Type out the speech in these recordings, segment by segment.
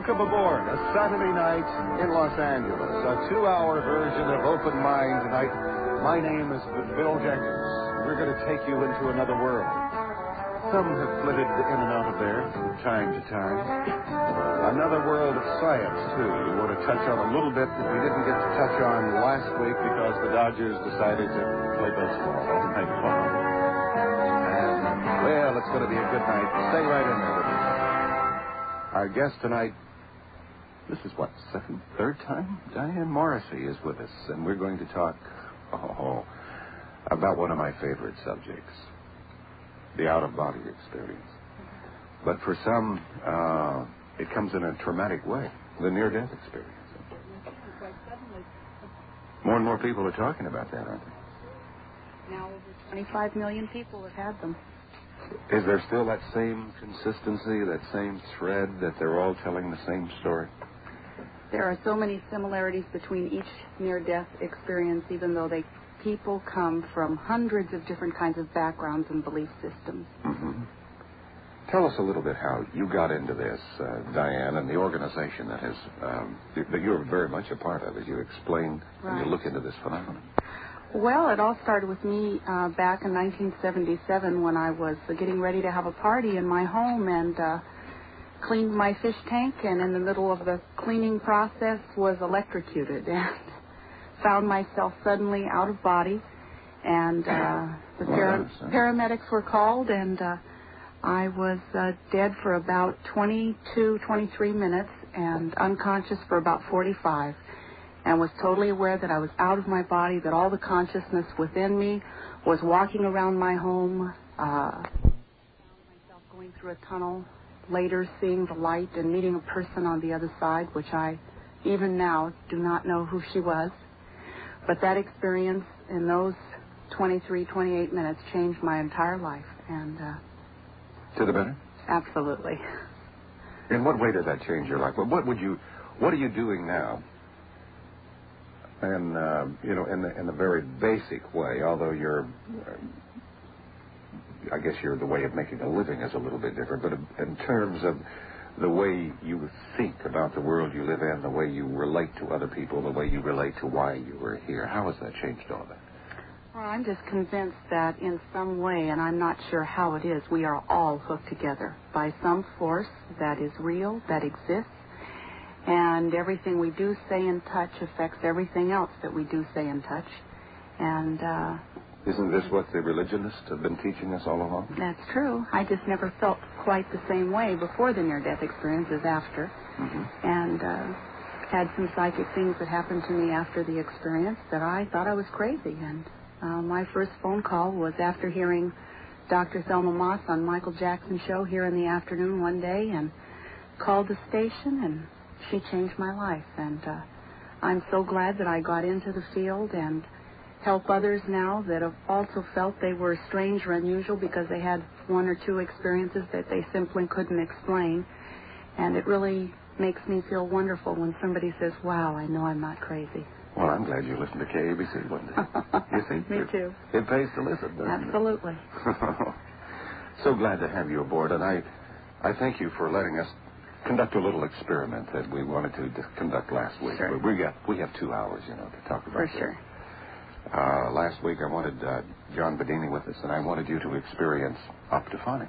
Welcome aboard a Saturday night in Los Angeles, a 2-hour version of Open Mind tonight. My name is Bill Jenkins. We're going to take you into another world. Some have flitted in and out of there from time to time. Another world of science, too. We want to touch on a little bit that we didn't get to touch on last week because the Dodgers decided to play baseball all night long. And, well, it's going to be a good night. Stay right in there with us. Our guest tonight, this is what, third time? Diane Morrissey is with us, and we're going to talk about one of my favorite subjects, the out-of-body experience. But for some, it comes in a traumatic way, the near-death experience. More and more people are talking about that, aren't they? Now over 25 million people have had them. Is there still that same consistency, that same thread, that they're all telling the same story? There are so many similarities between each near-death experience, even though people come from hundreds of different kinds of backgrounds and belief systems. Mm-hmm. Tell us a little bit how you got into this, Diane, and the organization that you're very much a part of, as you explain and you look into this phenomenon. Well, it all started with me back in 1977 when I was getting ready to have a party in my home and cleaned my fish tank, and in the middle of the cleaning process was electrocuted and found myself suddenly out of body, and the paramedics were called, and I was dead for about 22, 23 minutes and unconscious for about 45. And was totally aware that I was out of my body, that all the consciousness within me was walking around my home. Found myself going through a tunnel, later seeing the light and meeting a person on the other side, which I, even now, do not know who she was. But that experience in those 23, 28 minutes changed my entire life. And to the better? Absolutely. In what way did that change your life? What are you doing now? And, in the very basic way, although I guess the way of making a living is a little bit different, but in terms of the way you think about the world you live in, the way you relate to other people, the way you relate to why you were here, how has that changed all that? Well, I'm just convinced that in some way, and I'm not sure how it is, we are all hooked together by some force that is real, that exists. And everything we do, say, and touch affects everything else that we do, say, and touch. And isn't this what the religionists have been teaching us all along? That's true. I just never felt quite the same way before the near-death experience as after. Mm-hmm. And had some psychic things that happened to me after the experience that I thought I was crazy. And my first phone call was after hearing Dr. Thelma Moss on Michael Jackson's show here in the afternoon one day, and called the station, and she changed my life, and I'm so glad that I got into the field and help others now that have also felt they were strange or unusual because they had one or two experiences that they simply couldn't explain. And it really makes me feel wonderful when somebody says, wow, I know I'm not crazy. Well, I'm glad you listened to KABC one day. You see? Me too. It pays to listen, doesn't Absolutely. it? So glad to have you aboard, and I thank you for letting us conduct a little experiment that we wanted to conduct last week. Sure. We have 2 hours, to talk about For this. sure. Last week I wanted John Bedini with us, and I wanted you to experience optophonics.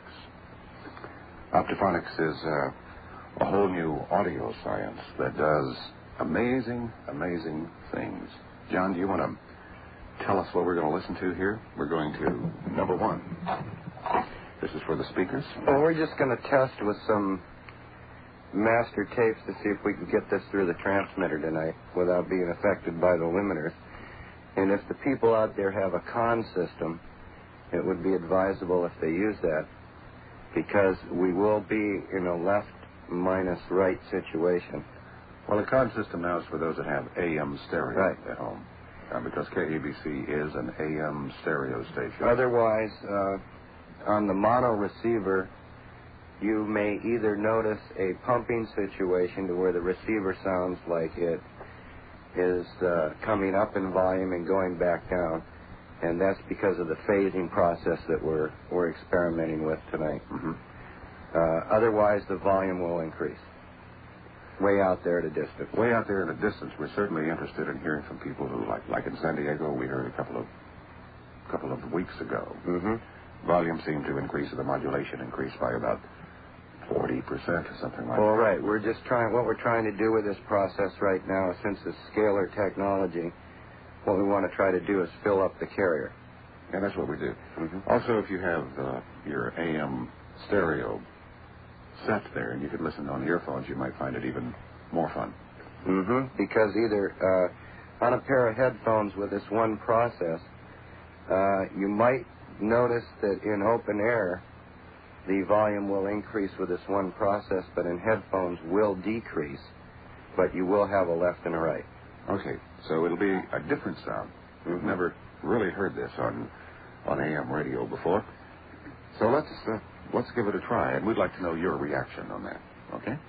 Optophonics is a whole new audio science that does amazing, amazing things. John, do you want to tell us what we're going to listen to here? We're going to, number one, this is for the speakers. Well, we're just going to test with some master tapes to see if we can get this through the transmitter tonight without being affected by the limiters. And if the people out there have a con system, it would be advisable if they use that, because we will be in a left minus right situation. Well, the con system now is for those that have AM stereo Right. at home, because KABC is an AM stereo station. Otherwise, on the mono receiver, you may either notice a pumping situation to where the receiver sounds like it is coming up in volume and going back down, and that's because of the phasing process that we're experimenting with tonight. Mm-hmm. Otherwise, the volume will increase. way out there at a distance. Way out there in a distance, we're certainly interested in hearing from people who, like in San Diego, we heard a couple of weeks ago. Mm-hmm. Volume seemed to increase, and the modulation increased by about 40% or something like that. All right. What we're trying to do with this process right now, since it's scalar technology, what we want to try to do is fill up the carrier. Yeah, that's what we do. Mm-hmm. Also, if you have your AM stereo set there and you could listen on earphones, you might find it even more fun. Mm-hmm. Because either on a pair of headphones with this one process, you might notice that in open air, the volume will increase with this one process, but in headphones will decrease, but you will have a left and a right. Okay, so it'll be a different sound. We've never really heard this on AM radio before. So let's give it a try, and we'd like to know your reaction on that, okay?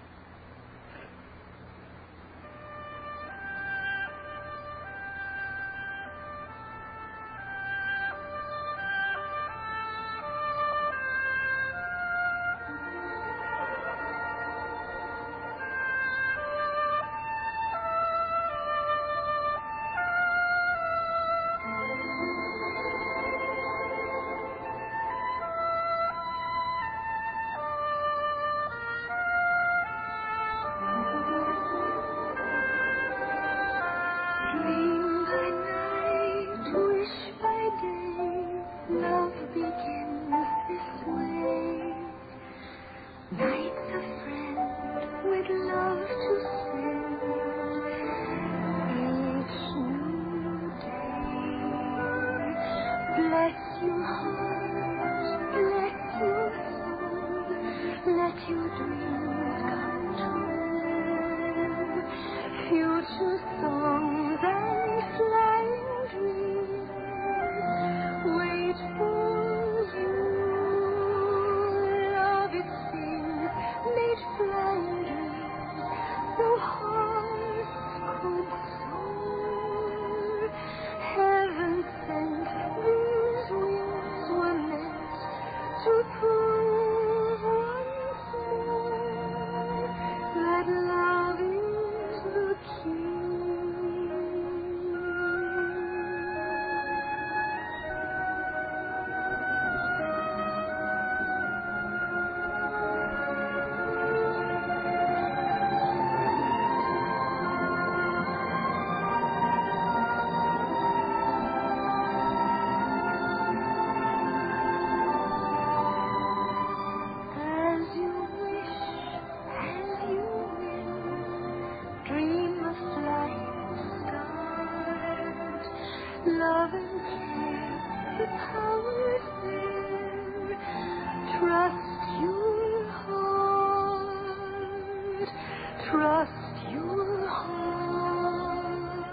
Love and care, the power's there. Trust your heart. Trust your heart.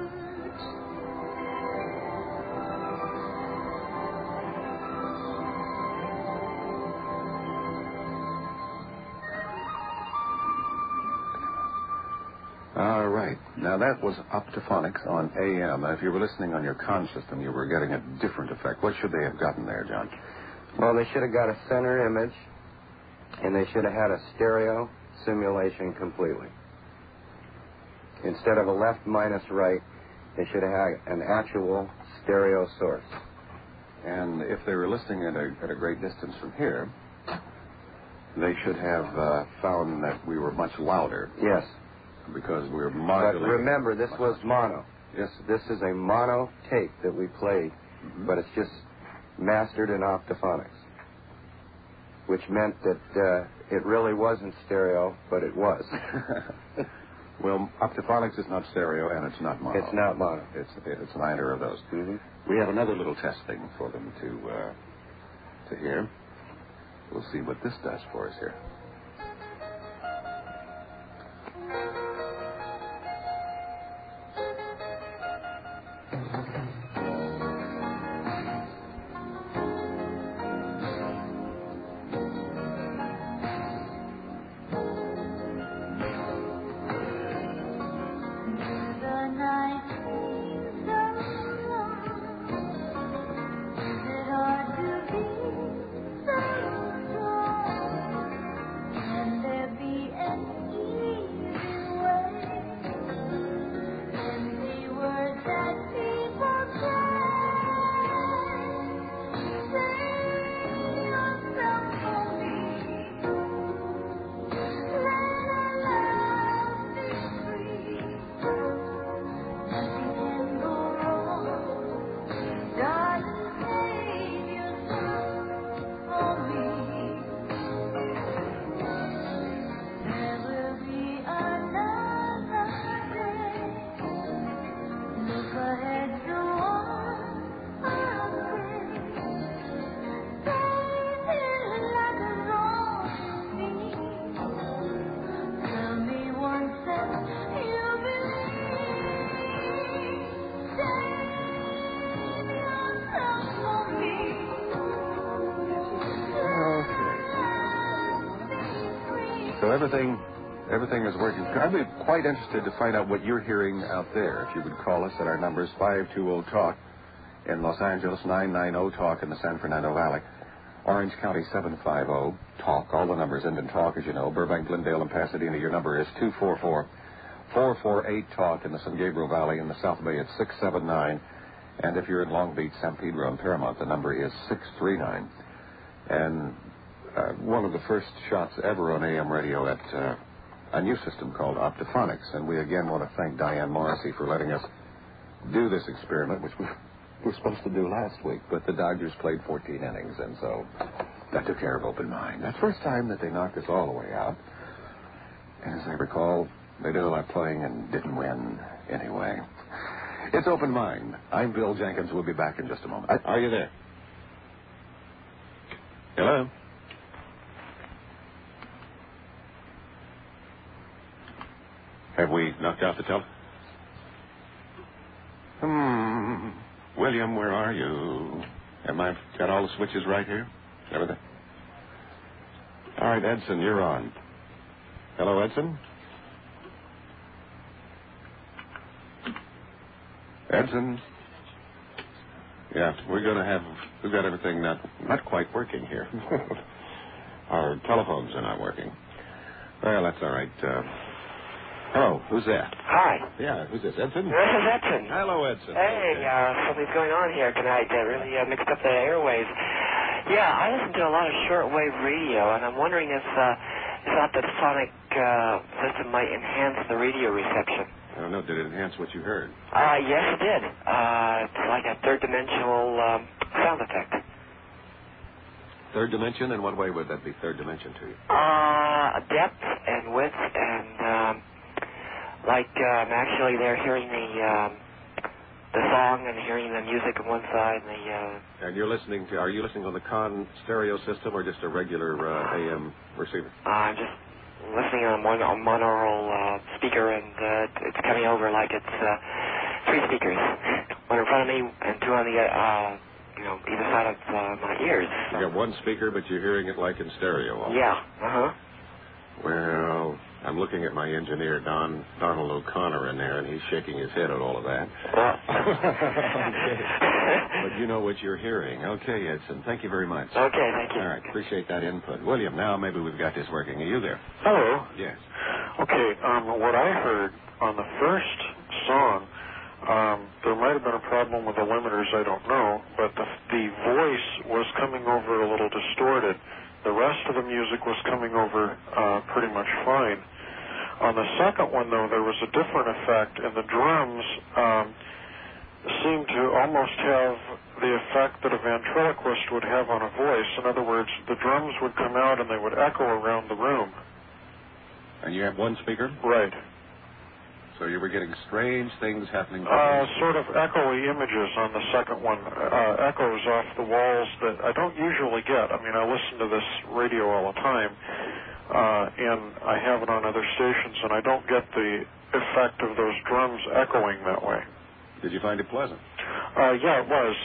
All right. Now, that was Optophonics on AM. If you were listening on your con system, you were getting a different effect. What should they have gotten there, John? Well, they should have got a center image, and they should have had a stereo simulation completely. Instead of a left minus right, they should have had an actual stereo source. And if they were listening at a great distance from here, they should have found that we were much louder. Yes. Because we were modulating. But remember, this was mono. Yes. This is a mono tape that we played, but it's just mastered in Optophonics, which meant that it really wasn't stereo, but it was. Well, Optophonics is not stereo, and it's not mono. It's not mono. It's neither of those. Mm-hmm. We have another little test thing for them to hear. We'll see what this does for us here. everything is working. I'd be quite interested to find out what you're hearing out there. If you would call us at our numbers, 520-TALK in Los Angeles, 990-TALK in the San Fernando Valley, Orange County 750-TALK. All the numbers end in TALK, as you know. Burbank, Glendale, and Pasadena, your number is 244-448-TALK in the San Gabriel Valley. In the South Bay, it's 679. And if you're in Long Beach, San Pedro, and Paramount, the number is 639. And one of the first shots ever on AM radio at a new system called Optophonics. And we again want to thank Diane Morrissey for letting us do this experiment, which we were supposed to do last week. But the Dodgers played 14 innings, and so that took care of Open Mind. That's the first time that they knocked us all the way out. And as I recall, they did a lot of playing and didn't win anyway. It's Open Mind. I'm Bill Jenkins. We'll be back in just a moment. Are you there? Hello? Have we knocked out the telephone? William, where are you? Have I got all the switches right here? Everything? All right, Edson, you're on. Hello, Edson? Edson? Yeah, we've got everything not quite working here. Our telephones are not working. Well, that's all right. Hello, who's that? Hi. Yeah, who's this, Edson? This is Edson. Hello, Edson. Hey, something's going on here tonight. Really mixed up the airwaves. Yeah, I listen to a lot of shortwave radio, and I'm wondering if this optophonic system might enhance the radio reception. I don't know. Did it enhance what you heard? Yes, it did. It's like a third-dimensional sound effect. Third dimension? In what way would that be third dimension to you? Depth and width and... Like, actually, they're hearing the song and hearing the music on one side and the... And are you listening on the Con stereo system or just a regular AM receiver? I'm just listening on one monaural speaker, and it's coming over like it's three speakers. One in front of me and two on the, either side of my ears. So. You got one speaker, but you're hearing it like in stereo. Almost. Yeah, Well... I'm looking at my engineer, Donald O'Connor, in there, and he's shaking his head at all of that. Okay. But you know what you're hearing. Okay, Edson, thank you very much. Okay, thank you. All right, appreciate that input. William, now maybe we've got this working. Are you there? Hello. Yes. Okay, what I heard on the first song, there might have been a problem with the limiters, I don't know, but the voice was coming over a little distorted. The rest of the music was coming over pretty much fine. On the second one, though, there was a different effect, and the drums seemed to almost have the effect that a ventriloquist would have on a voice. In other words, the drums would come out and they would echo around the room. And you have one speaker? Right. So you were getting strange things happening? Sort of echoey images on the second one, echoes off the walls that I don't usually get. I mean, I listen to this radio all the time, and I have it on other stations, and I don't get the effect of those drums echoing that way. Did you find it pleasant? Yeah, it was.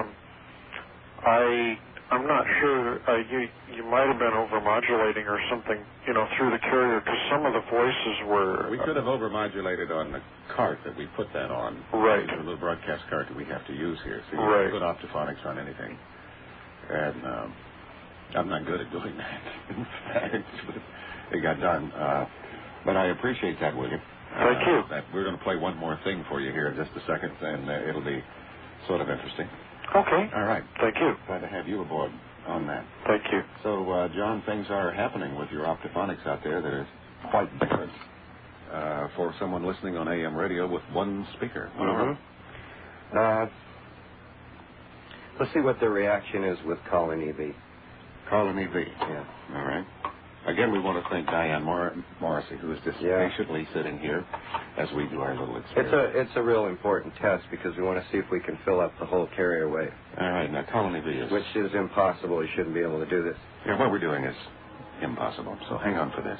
I'm not sure. You might have been overmodulating or something, through the carrier, because some of the voices were... We could have overmodulated on the cart that we put that on. Right. The little broadcast cart that we have to use here. So you right. can put optophonics on anything. And I'm not good at doing that. In fact, it got done. But I appreciate that, William. Thank you. We're going to play one more thing for you here in just a second, and it'll be sort of interesting. Okay. All right. Thank you. Glad to have you aboard on that. Thank you. So, John, things are happening with your optophonics out there that are quite different for someone listening on AM radio with one speaker. Mm-hmm. Let's see what the reaction is with Colin EV. Colin EV. Yeah. All right. Again, we want to thank Diane Morrissey, who is just patiently sitting here as we do our little experiment. It's a real important test because we want to see if we can fill up the whole carrier wave. All right. Now, Colin EV is... Which is impossible. You shouldn't be able to do this. Yeah, what we're doing is impossible. So hang on for this.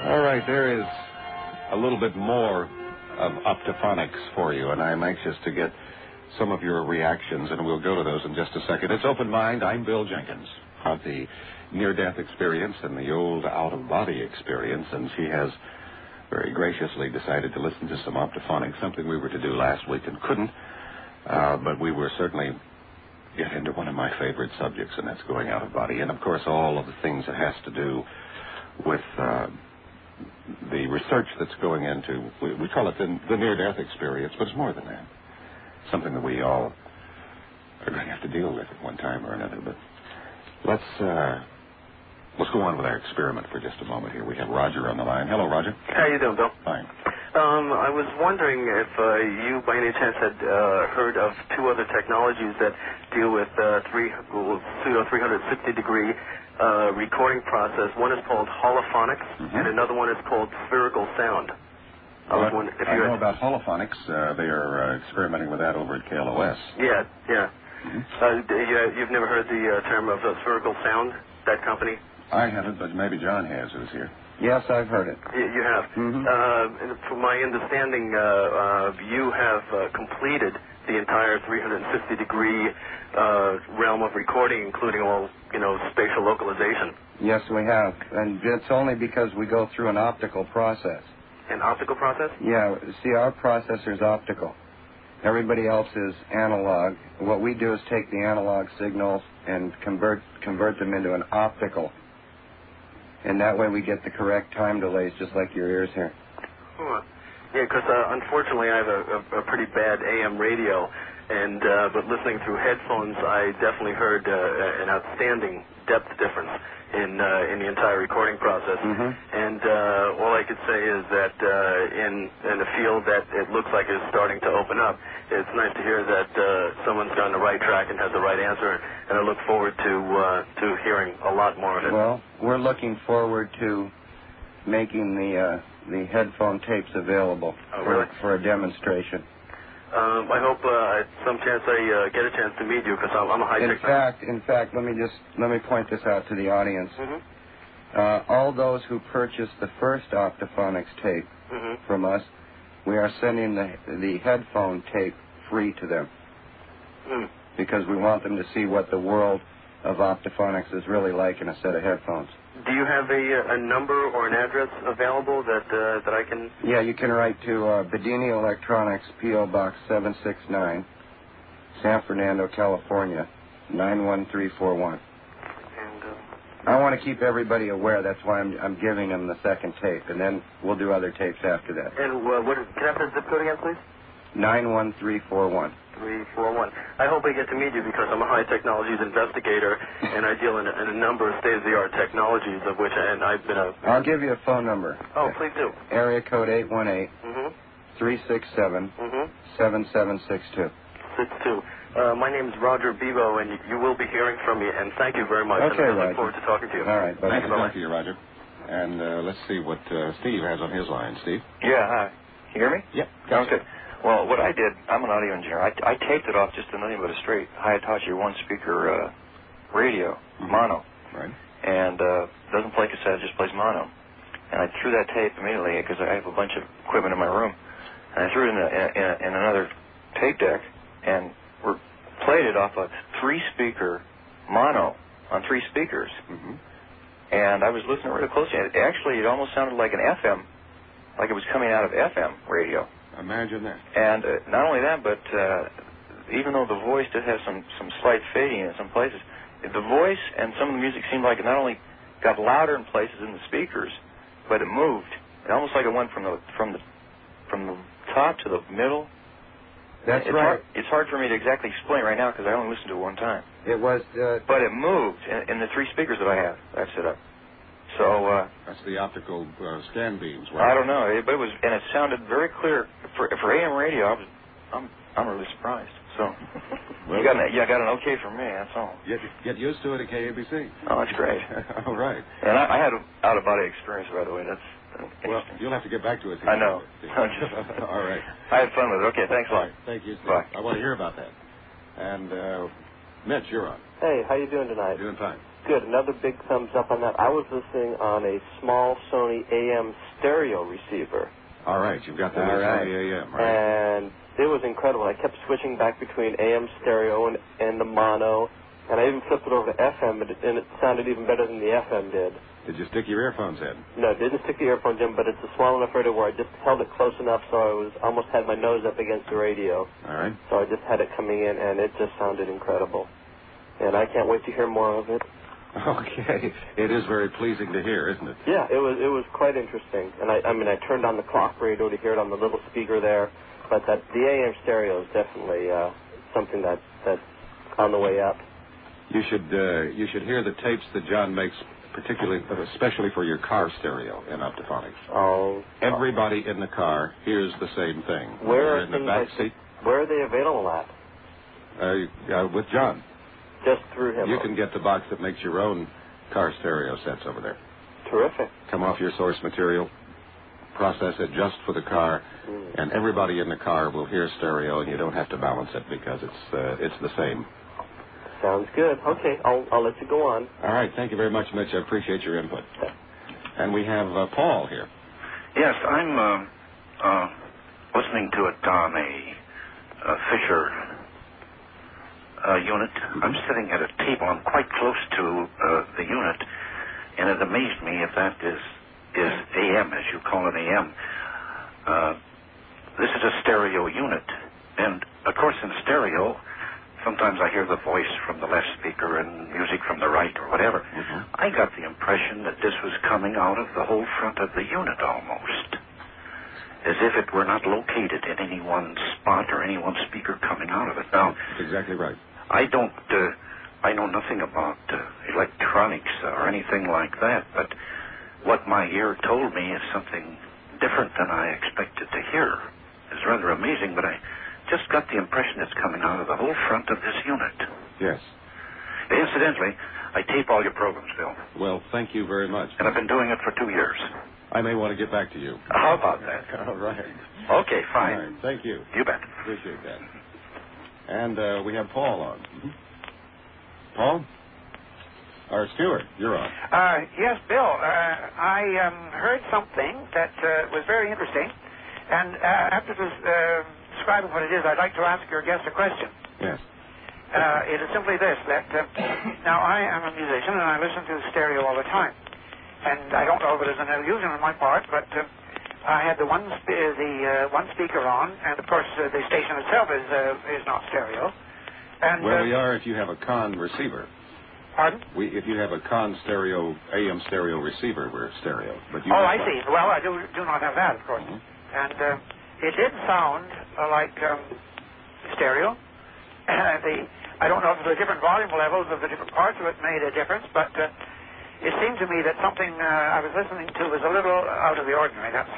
All right, there is a little bit more of Optophonics for you, and I'm anxious to get some of your reactions, and we'll go to those in just a second. It's Open Mind. I'm Bill Jenkins of the near-death experience and the old out-of-body experience, and she has very graciously decided to listen to some Optophonics, something we were to do last week and couldn't, but we were certainly get into one of my favorite subjects, and that's going out-of-body, and, of course, all of the things that has to do with the research that's going into, we call it the near-death experience, but it's more than that. Something that we all are going to have to deal with at one time or another. But let's go on with our experiment for just a moment here. We have Roger on the line. Hello, Roger. How you doing, Bill? Fine. I was wondering if you, by any chance, had heard of two other technologies that deal with pseudo 360-degree recording process. One is called holophonics, and another one is called spherical sound. I know about holophonics. They are experimenting with that over at KLOS. Yeah. Mm-hmm. You've never heard the term of spherical sound, that company? I haven't, but maybe John has, who's here. Yes, I've heard it. You have. Mm-hmm. And from my understanding, you have completed the entire 360-degree realm of recording, including all, spatial localization. Yes, we have. And it's only because we go through an optical process. An optical process? Yeah. See, our processor's optical. Everybody else is analog. What we do is take the analog signals and convert them into an optical. And that way we get the correct time delays, just like your ears here. Huh. Yeah, because unfortunately I have a pretty bad AM radio, and but listening through headphones, I definitely heard an outstanding depth difference in the entire recording process. Mm-hmm. And all I could say is that in a field that it looks like is starting to open up, it's nice to hear that someone's on the right track and has the right answer, and I look forward to hearing a lot more of it. Well, we're looking forward to making the headphone tapes available for a demonstration. I hope at some chance I get a chance to meet you, because I'm a high-tech. In fact, let me point this out to the audience. Mm-hmm. All those who purchased the first Optophonics tape from us, we are sending the headphone tape free to them, because we want them to see what the world of Optophonics is really like in a set of headphones. Do you have a number or an address available that I can... Yeah, you can write to Bedini Electronics, P.O. Box 769, San Fernando, California, 91341. And I want to keep everybody aware. That's why I'm giving them the second tape, and then we'll do other tapes after that. And can I have the zip code again, please? 91341. 341. I hope I get to meet you, because I'm a high technologies investigator, and I deal in a number of state-of-the-art technologies, of which I've been a... I'll give you a phone number. Oh, please do. Area code 818-367-7762. 62. My name is Roger Bebo, and you will be hearing from me, and thank you very much. Okay, and I Roger. look forward to talking to you. All right. Nice to talk to you, Roger. And let's see what Steve has on his line. Steve? Yeah, hi. Can you hear me? Yep. Sounds good. Well, what I did, I'm an audio engineer. I taped it off just to nothing but a straight Hayatachi one-speaker radio, mono. Right. And doesn't play cassette, just plays mono. And I threw that tape immediately, because I have a bunch of equipment in my room. And I threw it in another tape deck, and played it off a three-speaker mono on three speakers. Mm-hmm. And I was listening really closely. Actually, it almost sounded like an FM, like it was coming out of FM radio. Imagine that. And not only that, but even though the voice did have some slight fading in some places, the voice and some of the music seemed like it not only got louder in places in the speakers, but it moved. It almost like it went from the top to the middle. That's right. It's hard for me to exactly explain right now, because I only listened to it one time. It was... But it moved in the three speakers that I've set up. So that's the optical scan beams. Right? I don't know, but it was, and it sounded very clear for AM radio. I'm really surprised. So well, I got an okay from me. That's all. Get used to it at KABC. Oh, that's great. All right. And I had an out of body experience, by the way. That's well, you'll have to get back to it. I know. All right. I had fun with it. Okay, thanks a lot. Right. Thank you, Steve. Bye. I want to hear about that. And Mitch, you're on. Hey, how you doing tonight? Doing fine. good. Another big thumbs up on that. I was listening on a small Sony AM stereo receiver. All right, you've got the Sony AM, right? And it was incredible. I kept switching back between AM stereo and the mono, and I even flipped it over to FM, and it sounded even better than the FM did. Did you stick your earphones in? No, I didn't stick the earphones in, but it's a small enough radio where I just held it close enough so I was almost had my nose up against the radio. All right. So I just had it coming in, and it just sounded incredible. And I can't wait to hear more of it. Okay. It is very pleasing to hear, isn't it? Yeah, it was quite interesting. And I turned on the clock radio to hear it on the little speaker there. But the AM stereo is definitely something that's on the way up. You should hear the tapes that John makes, especially for your car stereo in Optophonics. Oh. Everybody in the car hears the same thing. Where in the back seat. Where are they available at? With John. Just through him. You can get the box that makes your own car stereo sets over there. Terrific. Come off your source material, process it just for the car, and everybody in the car will hear stereo, and you don't have to balance it because it's the same. Sounds good. Okay, I'll let you go on. All right. Thank you very much, Mitch. I appreciate your input. And we have Paul here. Yes, I'm listening to it on a Fisher unit. I'm sitting at a table. I'm quite close to the unit, and it amazed me if that is AM, as you call it AM. This is a stereo unit, and of course in stereo, sometimes I hear the voice from the left speaker and music from the right or whatever. Mm-hmm. I got the impression that this was coming out of the whole front of the unit almost, as if it were not located in any one spot or any one speaker coming out of it. Now, that's exactly right. I know nothing about electronics or anything like that, but what my ear told me is something different than I expected to hear. It's rather amazing, but I just got the impression it's coming out of the whole front of this unit. Yes. Incidentally, I tape all your programs, Bill. Well, thank you very much. And I've been doing it for 2 years. I may want to get back to you. How about that? All right. Okay, fine. All right. Thank you. You bet. Appreciate that. And we have Paul on. Mm-hmm. Paul? Or Stuart, you're on. Yes, Bill. I heard something that was very interesting. And after describing what it is, I'd like to ask your guest a question. Yes. It is simply this, that now I am a musician and I listen to stereo all the time. And I don't know if it is an illusion on my part, but I had the one speaker on, and of course the station itself is not stereo. And we are if you have a con receiver. Pardon? If you have a con stereo, AM stereo receiver, we're stereo. But you I see. Well, I do not have that, of course. Mm-hmm. And it did sound like stereo. I don't know if the different volume levels of the different parts of it made a difference, but it seemed to me that something I was listening to was a little out of the ordinary. That's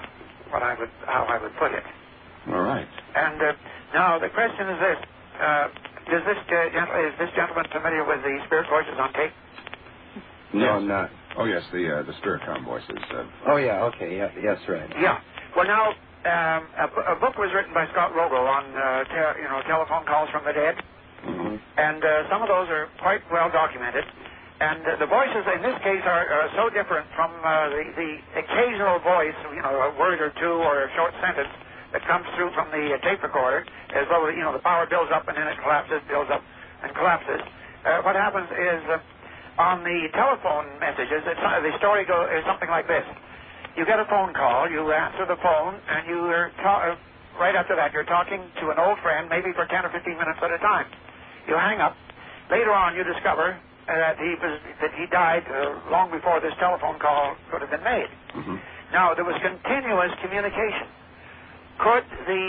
how I would put it. All right. And now the question is this: is this gentleman familiar with the Spirit Voices on tape? No, I'm not. Oh yes, the Spiritcom voices. Oh yeah, okay, yeah, yes, right. Yeah. Well, now a book was written by Scott Rogel on telephone calls from the dead, Mm-hmm. and some of those are quite well documented. And the voices in this case are so different from the occasional voice, a word or two or a short sentence that comes through from the tape recorder, as though the power builds up and then it collapses, builds up and collapses. What happens is on the telephone messages, the story is something like this. You get a phone call, you answer the phone, and right after that you're talking to an old friend, maybe for 10 or 15 minutes at a time. You hang up. Later on you discover that he died long before this telephone call could have been made. Mm-hmm. Now, there was continuous communication. Could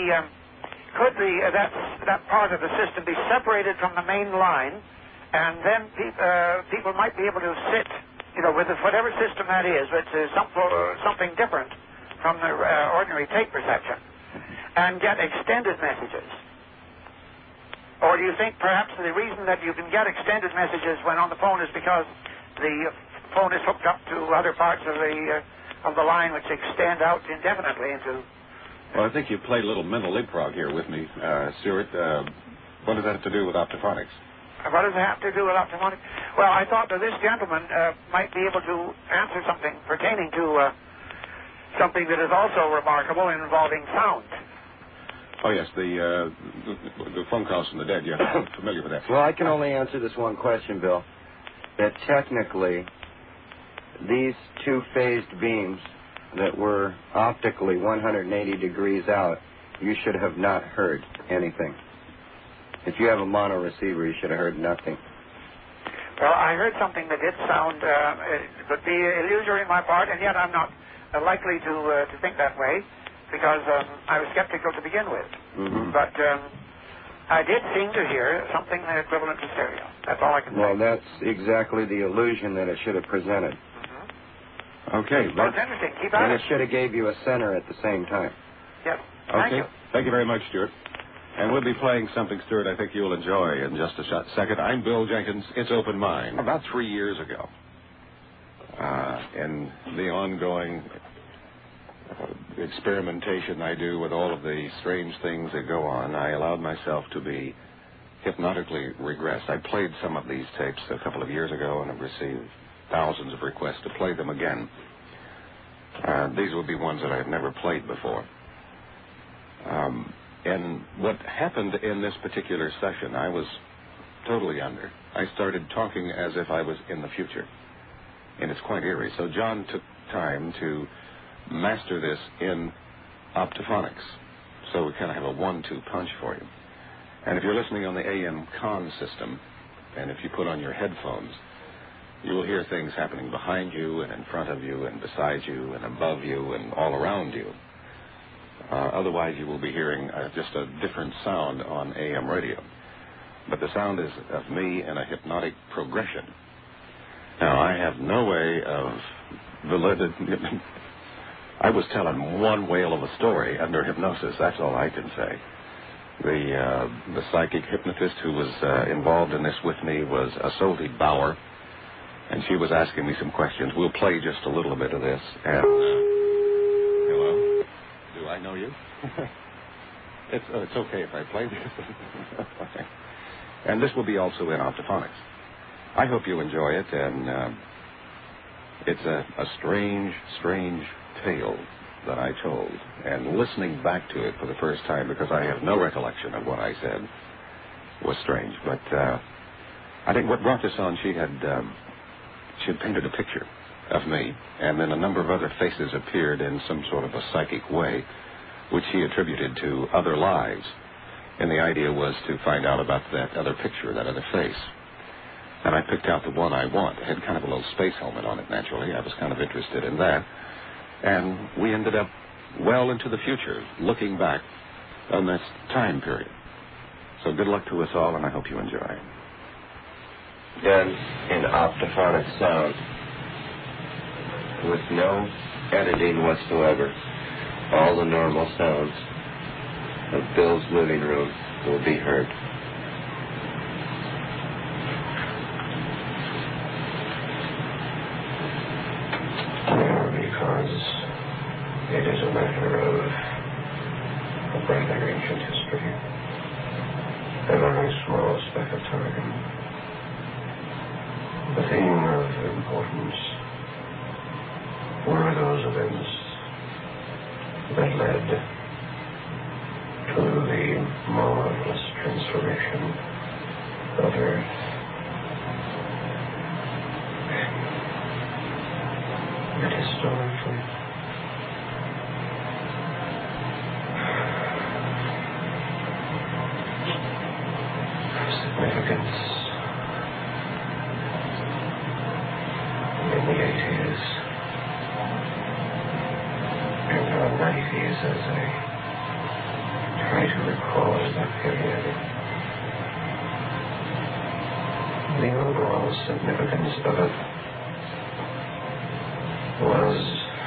that part of the system be separated from the main line, and then people might be able to sit, with whatever system that is, which is something different from the ordinary tape reception, and get extended messages? Or do you think perhaps the reason that you can get extended messages when on the phone is because the phone is hooked up to other parts of the line which extend out indefinitely into... Well, I think you played a little mental leapfrog here with me, Stuart. What does that have to do with Optophonics? What does it have to do with optophonics? Well, I thought that this gentleman might be able to answer something pertaining to something that is also remarkable involving sound. Oh, yes, the phone calls from the dead. Yeah, I'm familiar with that. Well, I can only answer this one question, Bill. That technically, these two-phased beams that were optically 180 degrees out, you should have not heard anything. If you have a mono receiver, you should have heard nothing. Well, I heard something that did sound, it would be illusory on my part, and yet I'm not likely to think that way, because I was skeptical to begin with. Mm-hmm. But I did seem to hear something equivalent to stereo. That's all I can say. Well, that's exactly the illusion that it should have presented. Mm-hmm. Okay. Well, it's interesting. Keep at And it. it should have gave you a center at the same time. Yes. Thank you. Thank you very much, Stuart. And we'll be playing something, Stuart, I think you'll enjoy in just a second. I'm Bill Jenkins. It's Open Mind. About 3 years ago, in the ongoing experimentation I do with all of the strange things that go on, I allowed myself to be hypnotically regressed. I played some of these tapes a couple of years ago and have received thousands of requests to play them again. These will be ones that I have never played before. And what happened in this particular session, I was totally under. I started talking as if I was in the future. And it's quite eerie. So John took time to master this in optophonics. So we kind of have a 1-2 punch for you. And if you're listening on the AM con system, and if you put on your headphones, you will hear things happening behind you and in front of you and beside you and above you and all around you. Otherwise, you will be hearing just a different sound on AM radio. But the sound is of me in a hypnotic progression. Now, I have no way of validity. I was telling one whale of a story under hypnosis. That's all I can say. The psychic hypnotist who was involved in this with me was Isolde Bauer, and she was asking me some questions. We'll play just a little bit of this. And hello. Do I know you? It's okay if I play this. And this will be also in optophonics. I hope you enjoy it, and it's a strange, strange tale that I told. And listening back to it for the first time, because I have no recollection of what I said, was strange. But I think what brought this on, she had painted a picture of me, and then a number of other faces appeared in some sort of a psychic way, which she attributed to other lives. And the idea was to find out about that other picture, that other face. And I picked out the one I want. It had kind of a little space helmet on it, naturally. I was kind of interested in that. And we ended up well into the future, looking back on this time period. So good luck to us all, and I hope you enjoy. Done in optophonic sound, with no editing whatsoever. All the normal sounds of Bill's living room will be heard. Because it is a matter of a rather ancient history, a very small speck of time. The thing of importance were those events that led to the marvelous transformation of Earth. And historically, significance in the 80s and the 90s as I try to recall that period. The overall significance of it was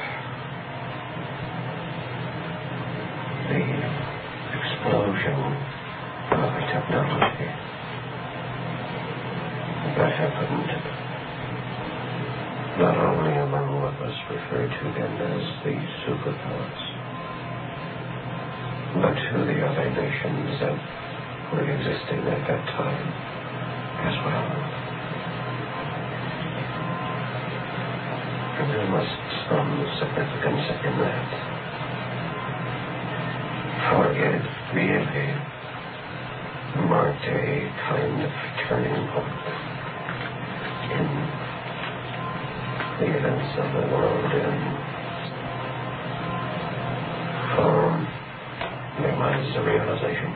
the explosion of technology that happened not only among what was referred to then as the superpowers, but to the other nations that were existing at that time. as well. And there must some significance in that. For it really marked a kind of turning point in the events of the world, and there was a realization,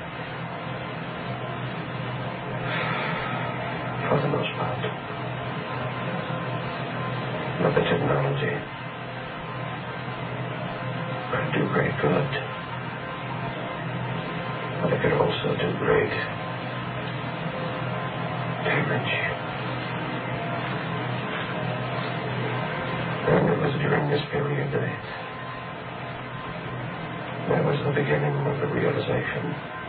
for the most part, that the technology could do great good, but it could also do great damage. And it was during this period that was the beginning of the realization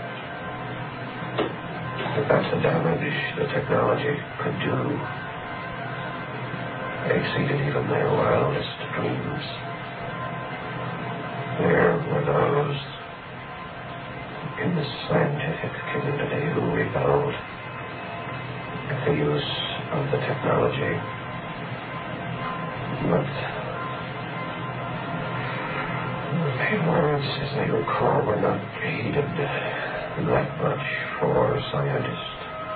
that the damage the technology could do exceeded even their wildest dreams. There were those in the scientific community who rebelled at the use of the technology, but their words, as they recall, were not heeded that much for scientists.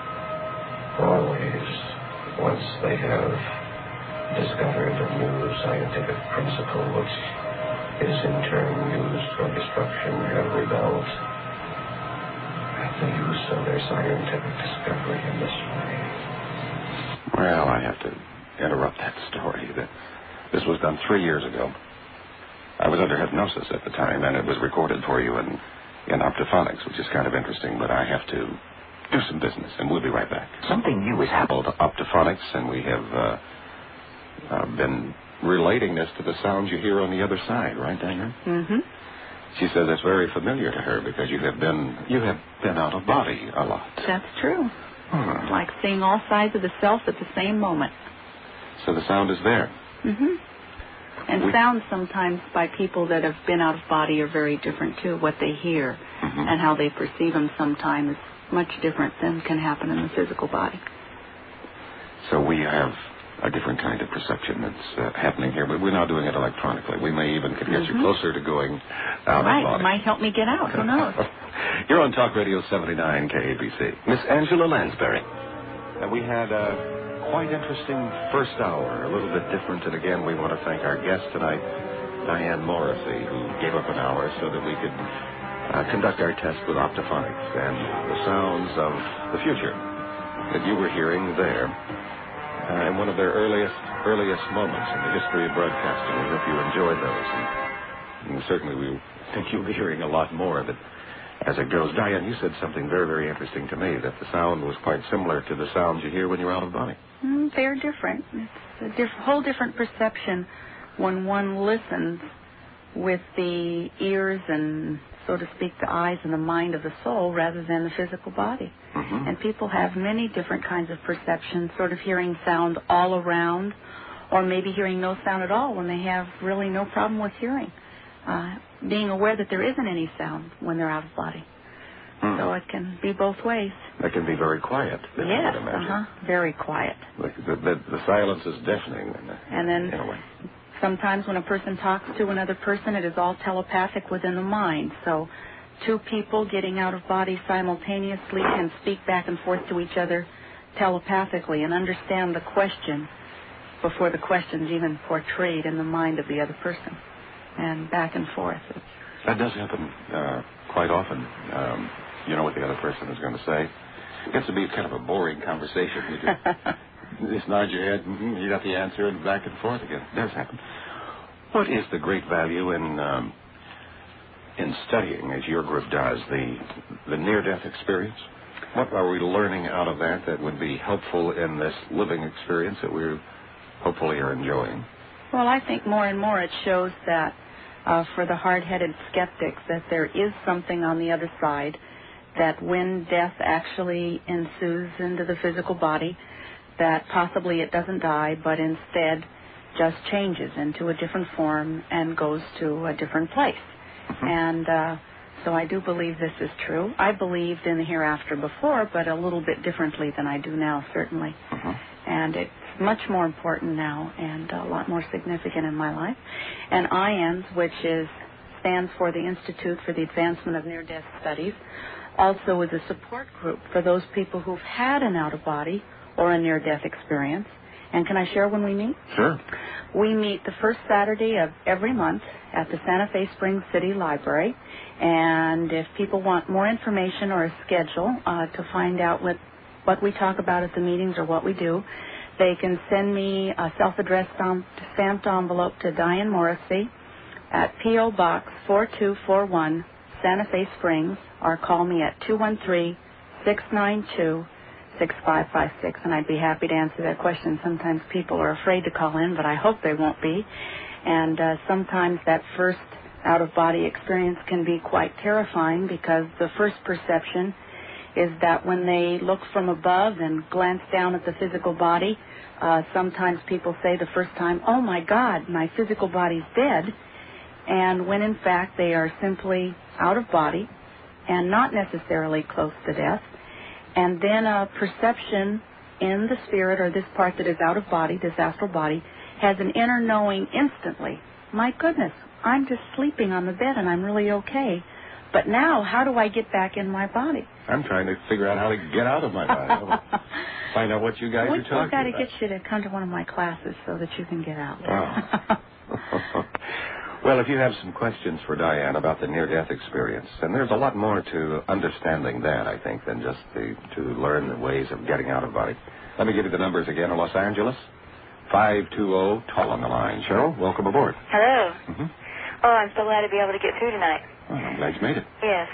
Always, once they have discovered a new scientific principle which is in turn used for destruction, have rebelled at the use of their scientific discovery in this way. Well, I have to interrupt that story. This was done 3 years ago. I was under hypnosis at the time, and it was recorded for you in Optophonics, which is kind of interesting, but I have to do some business, and we'll be right back. Something new is happening to Optophonics, and we have been relating this to the sounds you hear on the other side, right, Diane? Mm-hmm. She says it's very familiar to her because you have been out of body a lot. That's true. It's like seeing all sides of the self at the same moment. So the sound is there. Mm-hmm. And sounds sometimes by people that have been out of body are very different, too. What they hear and how they perceive them sometimes is much different than can happen in the physical body. So we have a different kind of perception that's happening here, but we're now doing it electronically. We may even could get you closer to going out of body. Right, might help me get out. Who knows? You're on Talk Radio 79 KABC. Miss Angela Lansbury. And we had quite interesting first hour, a little bit different. And again, we want to thank our guest tonight, Diane Morrissey, who gave up an hour so that we could conduct our test with Optophonics and the sounds of the future that you were hearing there in one of their earliest moments in the history of broadcasting. We hope you enjoyed those. And certainly we think you'll be hearing a lot more of it as it goes. Diane, you said something very, very interesting to me, that the sound was quite similar to the sounds you hear when you're out of body. They're different. It's a whole different perception when one listens with the ears and, so to speak, the eyes and the mind of the soul rather than the physical body. And people have many different kinds of perceptions, sort of hearing sound all around, or maybe hearing no sound at all when they have really no problem with hearing. Being aware that there isn't any sound when they're out of body. So it can be both ways. It can be very quiet. Yes, very quiet. The silence is deafening. And then sometimes when a person talks to another person, it is all telepathic within the mind. So two people getting out of body simultaneously can speak back and forth to each other telepathically and understand the question before the question's even portrayed in the mind of the other person. And back and forth. That does happen quite often. You know what the other person is going to say. It gets to be kind of a boring conversation. You just nod your head, you got the answer, and back and forth again. It does happen. What is the great value in studying, as your group does, the near-death experience? What are we learning out of that would be helpful in this living experience that we hopefully are enjoying? Well, I think more and more it shows that for the hard-headed skeptics that there is something on the other side, that when death actually ensues into the physical body, that possibly it doesn't die, but instead just changes into a different form and goes to a different place. And so I do believe this is true. I believed in the hereafter before, but a little bit differently than I do now, certainly. And it's much more important now and a lot more significant in my life. And IANDS, which stands for the Institute for the Advancement of Near-Death Studies, also is a support group for those people who've had an out-of-body or a near-death experience. And can I share when we meet? Sure. We meet the first Saturday of every month at the Santa Fe Springs City Library. And if people want more information or a schedule to find out what we talk about at the meetings or what we do, they can send me a self-addressed stamped envelope to Diane Morrissey at P.O. Box 4241, Santa Fe Springs, or call me at 213-692-6556, and I'd be happy to answer that question. Sometimes people are afraid to call in, but I hope they won't be. And sometimes that first out-of-body experience can be quite terrifying, because the first perception is that when they look from above and glance down at the physical body, sometimes people say the first time, "Oh my God, my physical body's dead," and when in fact they are simply out of body and not necessarily close to death. And then a perception in the spirit, or this part that is out of body, this astral body, has an inner knowing instantly. My goodness, I'm just sleeping on the bed and I'm really okay. But now, how do I get back in my body? I'm trying to figure out how to get out of my body. Find out what you guys are talking about. We've got to get you to come to one of my classes so that you can get out. Oh. Well, if you have some questions for Diane about the near-death experience, and there's a lot more to understanding that, I think, than just to learn the ways of getting out of body. Let me give you the numbers again in Los Angeles. 520, Tall on the line. Cheryl, welcome aboard. Hello. Oh, I'm so glad to be able to get through tonight. Oh, I'm glad you made it. Yes.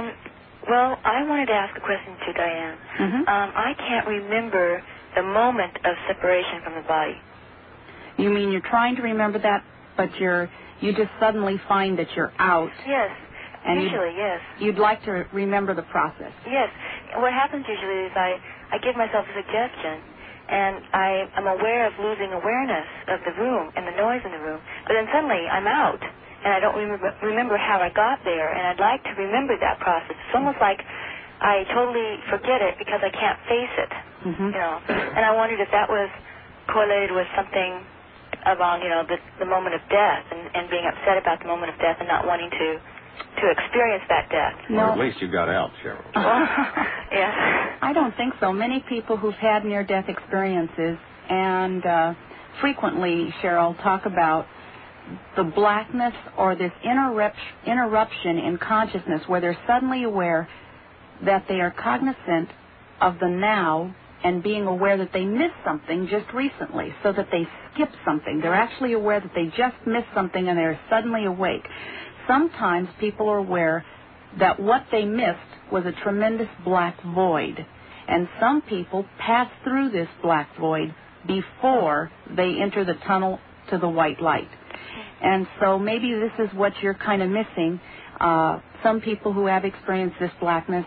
Well, I wanted to ask a question to Diane. I can't remember the moment of separation from the body. You mean you're trying to remember that, but you just suddenly find that you're out? Yes. And usually, yes. You'd like to remember the process? Yes. What happens usually is I give myself a suggestion, and I'm aware of losing awareness of the room and the noise in the room, but then suddenly I'm out, and I don't remember how I got there, and I'd like to remember that process. It's almost like I totally forget it because I can't face it, you know. And I wondered if that was correlated with something about, you know, the moment of death and being upset about the moment of death and not wanting to experience that death. Well, at least you got out, Cheryl. Yes. I don't think so. Many people who've had near-death experiences and frequently, Cheryl, talk about the blackness or this interruption in consciousness where they're suddenly aware that they are cognizant of the now and being aware that they missed something just recently, so that they skip something. They're actually aware that they just missed something and they're suddenly awake. Sometimes people are aware that what they missed was a tremendous black void, and some people pass through this black void before they enter the tunnel to the white light. And so maybe this is what you're kind of missing. Some people who have experienced this blackness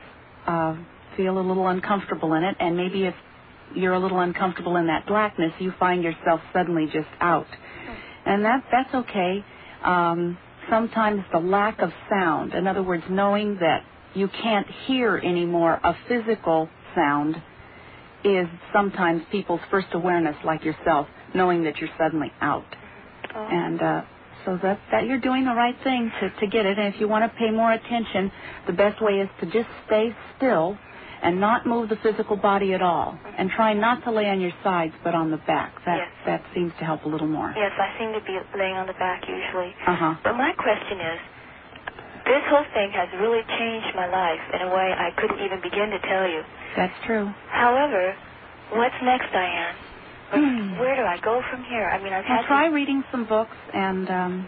feel a little uncomfortable in it, and maybe if you're a little uncomfortable in that blackness, you find yourself suddenly just out. And that's okay. Sometimes the lack of sound, in other words, knowing that you can't hear anymore a physical sound, is sometimes people's first awareness, like yourself, knowing that you're suddenly out. And so that you're doing the right thing to get it. And if you want to pay more attention, the best way is to just stay still and not move the physical body at all. And try not to lay on your sides, but on the back. That seems to help a little more. Yes, I seem to be laying on the back usually. But my question is, this whole thing has really changed my life in a way I couldn't even begin to tell you. That's true. However, what's next, Diane? Where do I go from here? I mean, I've had try reading some books and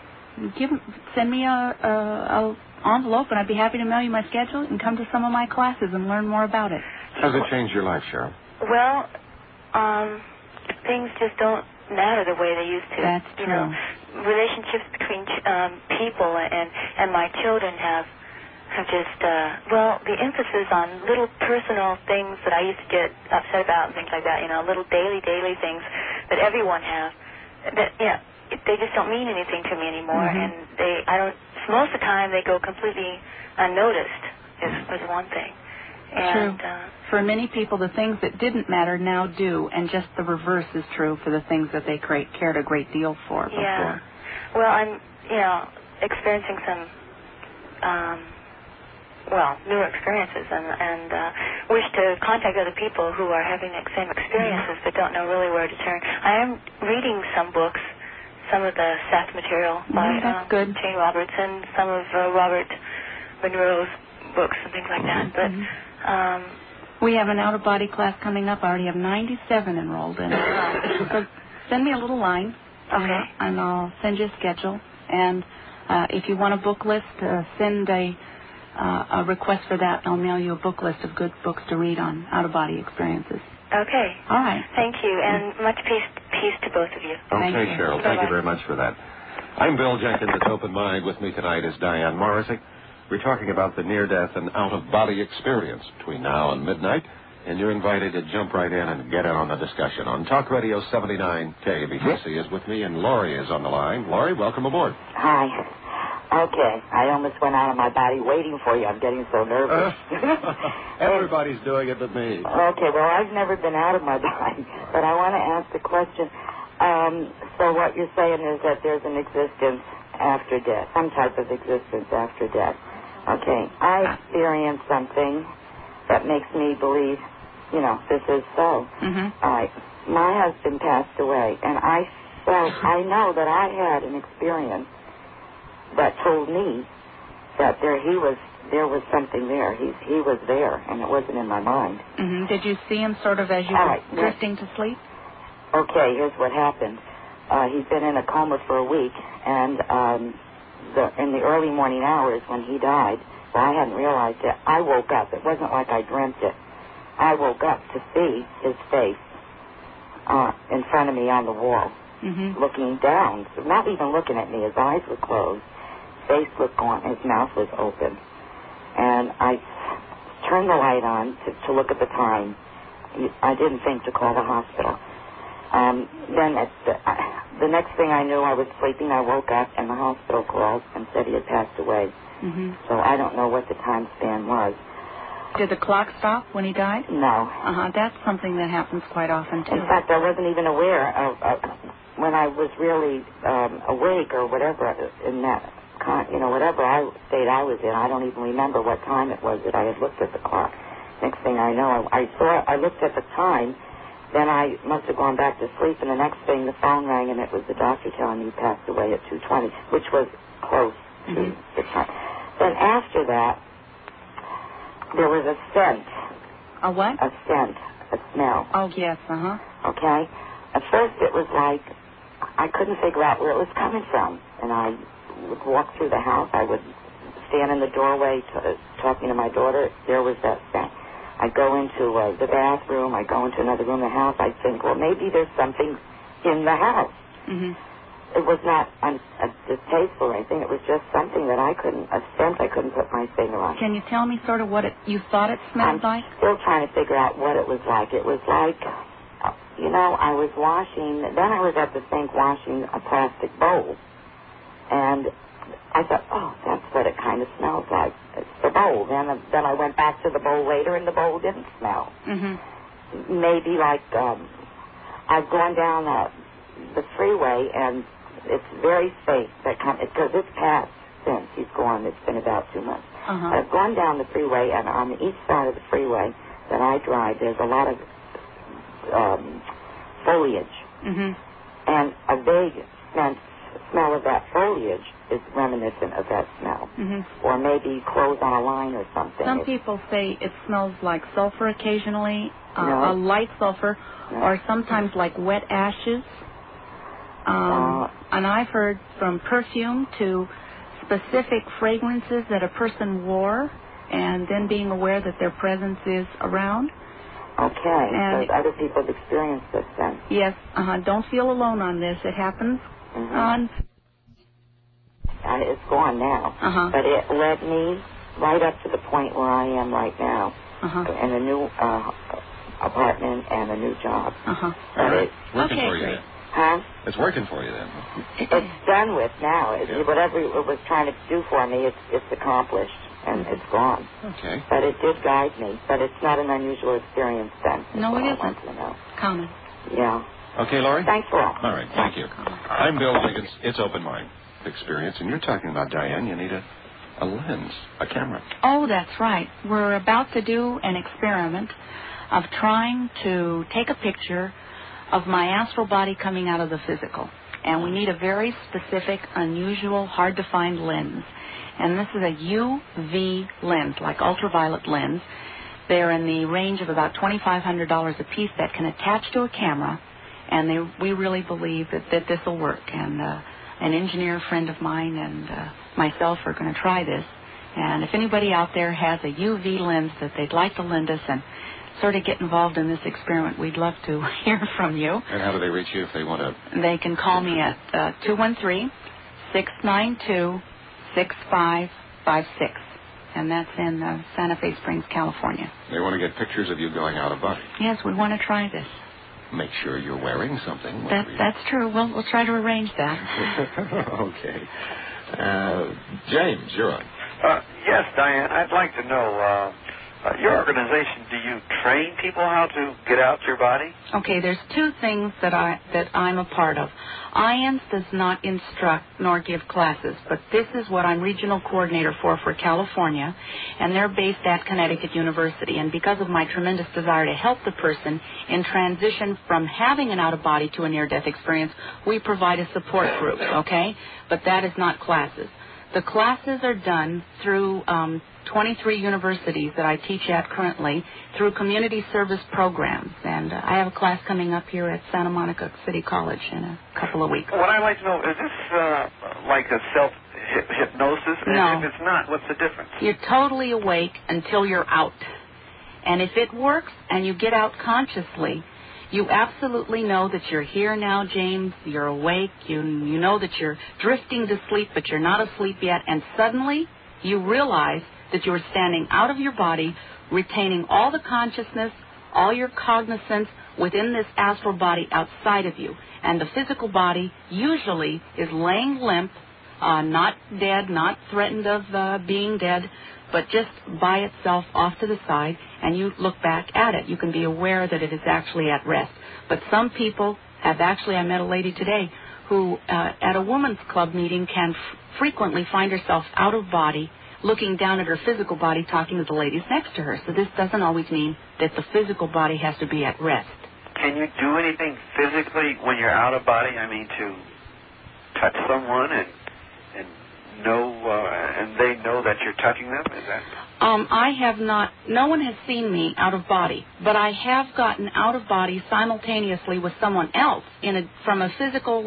send me a envelope, and I'd be happy to mail you my schedule and come to some of my classes and learn more about it. How's it changed your life, Cheryl? Well, things just don't matter the way they used to. That's true. You know, relationships between people and my children have just, the emphasis on little personal things that I used to get upset about and things like that, you know, little daily things that everyone has, that, they just don't mean anything to me anymore, and I don't most of the time they go completely unnoticed is one thing. And, true. For many people, the things that didn't matter now do, and just the reverse is true for the things that they cared a great deal for before. Yeah. Well, I'm, experiencing some, newer experiences, and wish to contact other people who are having the same experiences but don't know really where to turn. I am reading some books, some of the Seth material by Jane Roberts, and some of Robert Monroe's books and things like that. But we have an out-of-body class coming up. I already have 97 enrolled in it. So send me a little line, and I'll send you a schedule. And if you want a book list, send a request for that. I'll mail you a book list of good books to read on out-of-body experiences. Okay. All right. Thank you, and much peace to both of you. Okay, Cheryl. Thank you very much for that. I'm Bill Jenkins at Open Mind. With me tonight is Diane Morrissey. We're talking about the near-death and out-of-body experience between now and midnight, and you're invited to jump right in and get in on the discussion. On Talk Radio 79, KABC is with me, and Laurie is on the line. Laurie, welcome aboard. Hi. Okay, I almost went out of my body waiting for you. I'm getting so nervous. Everybody's doing it but me. Okay, well, I've never been out of my body, but I want to ask a question. So what you're saying is that there's an existence after death, some type of existence after death. Okay, I experienced something that makes me believe, this is so. All right, my husband passed away, and I know that I had an experience that told me that there was something there. He was there, and it wasn't in my mind. Did you see him sort of as you were drifting to sleep? Okay, here's what happened. He's been in a coma for a week, and in the early morning hours when he died, I hadn't realized it, I woke up. It wasn't like I dreamt it. I woke up to see his face in front of me on the wall, looking down, not even looking at me. His eyes were closed. Face was gone. His mouth was open. And I turned the light on to look at the time. I didn't think to call the hospital. Then the next thing I knew, I was sleeping. I woke up, and the hospital called and said he had passed away. So I don't know what the time span was. Did the clock stop when he died? No. That's something that happens quite often, too. In fact, I wasn't even aware of when I was really awake or whatever in that, whatever state I was in. I don't even remember what time it was that I had looked at the clock. Next thing I know, I looked at the time. Then I must have gone back to sleep, and the next thing, the phone rang, and it was the doctor telling me he passed away at 2:20, which was close to the time. Then after that, there was a scent. A what? A scent, a smell. Oh, yes, Okay? At first it was like I couldn't figure out where it was coming from, and I would walk through the house. I would stand in the doorway talking to my daughter. There was that scent. I go into the bathroom. I go into another room in the house. I think, well, maybe there's something in the house. It was not distasteful or anything. It was just something that a scent I couldn't put my finger on. Can you tell me sort of what you thought it smelled like? I'm still trying to figure out what it was like. It was like, I was washing. Then I was at the sink washing a plastic bowl. And I thought, that's what it kind of smells like. It's the bowl. Then I went back to the bowl later, and the bowl didn't smell. Maybe like I've gone down the freeway, and it's very safe because it's passed since he's gone. It's been about 2 months. I've gone down the freeway, and on the east side of the freeway that I drive, there's a lot of foliage, and a vague smell of that foliage is reminiscent of that smell. Or maybe clothes on a line or something. Some people say it smells like sulfur occasionally, a light sulfur, or sometimes like wet ashes. And I've heard from perfume to specific fragrances that a person wore, and then being aware that their presence is around. Okay, so other people have experienced this then. Yes, don't feel alone on this. It happens on... It's gone now, but it led me right up to the point where I am right now, in a new apartment and a new job. All right, working for you. Huh? It's working for you then. It's done with now. Whatever it was trying to do for me, it's accomplished, and it's gone. Okay. But it did guide me. But it's not an unusual experience then. No, it isn't. I want to know. Common. Yeah. Okay, Laurie? Thanks a lot. All right, thank you. I'm Bill Higgins. It's Open Mind Experience, and you're talking about, Diane, you need a lens, a camera. Oh, that's right. We're about to do an experiment of trying to take a picture of my astral body coming out of the physical. And we need a very specific, unusual, hard-to-find lens. And this is a UV lens, like ultraviolet lens. They're in the range of about $2,500 a piece that can attach to a camera. And we really believe that this will work. And an engineer friend of mine and myself are going to try this. And if anybody out there has a UV lens that they'd like to lend us and sort of get involved in this experiment, we'd love to hear from you. And how do they reach you if they want to? They can call me at 213-692-6556. And that's in Santa Fe Springs, California. They want to get pictures of you going out of body. Yes, we want to try this. Make sure you're wearing something. That's true. We'll try to arrange that. Okay. James, you're on. Yes, Diane, I'd like to know, your organization, do you train people how to get out your body? Okay, there's two things that I'm a part of. IANS does not instruct nor give classes, but this is what I'm regional coordinator for California, and they're based at Connecticut University. And because of my tremendous desire to help the person in transition from having an out-of-body to a near-death experience, we provide a support group, okay? But that is not classes. The classes are done through 23 universities that I teach at currently through community service programs. And I have a class coming up here at Santa Monica City College in a couple of weeks. What I'd like to know, is this like a self-hypnosis? No. And if it's not, what's the difference? You're totally awake until you're out. And if it works and you get out consciously, you absolutely know that you're here now, James. You're awake. You know that you're drifting to sleep, but you're not asleep yet. And suddenly you realize that you're standing out of your body, retaining all the consciousness, all your cognizance within this astral body outside of you. And the physical body usually is laying limp, not dead, not threatened of being dead, but just by itself off to the side, and you look back at it. You can be aware that it is actually at rest. But some people have actually, I met a lady today who at a women's club meeting can frequently find herself out of body, looking down at her physical body, talking to the ladies next to her. So this doesn't always mean that the physical body has to be at rest. Can you do anything physically when you're out of body? I mean, to touch someone and know, and they know that you're touching them? Is that? I have not. No one has seen me out of body, but I have gotten out of body simultaneously with someone else in a physical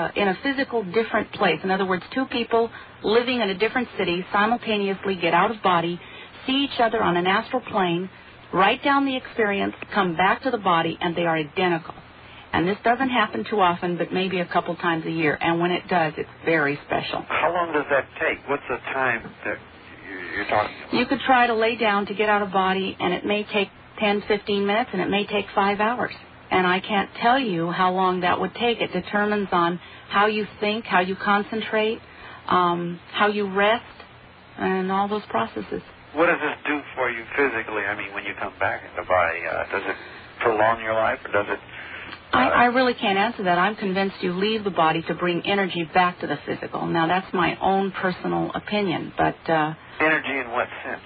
different place. In other words, two people living in a different city simultaneously get out of body, see each other on an astral plane, write down the experience, come back to the body, and they are identical. And this doesn't happen too often, but maybe a couple times a year. And when it does, it's very special. How long does that take? What's the time that you're talking about? You could try to lay down to get out of body, and it may take 10, 15 minutes, and it may take 5 hours. And I can't tell you how long that would take. It determines on how you think, how you concentrate, how you rest, and all those processes. What does this do for you physically? I mean, when you come back in the body, does it prolong your life, or does it... I really can't answer that. I'm convinced you leave the body to bring energy back to the physical. Now, that's my own personal opinion, but... Energy in what sense?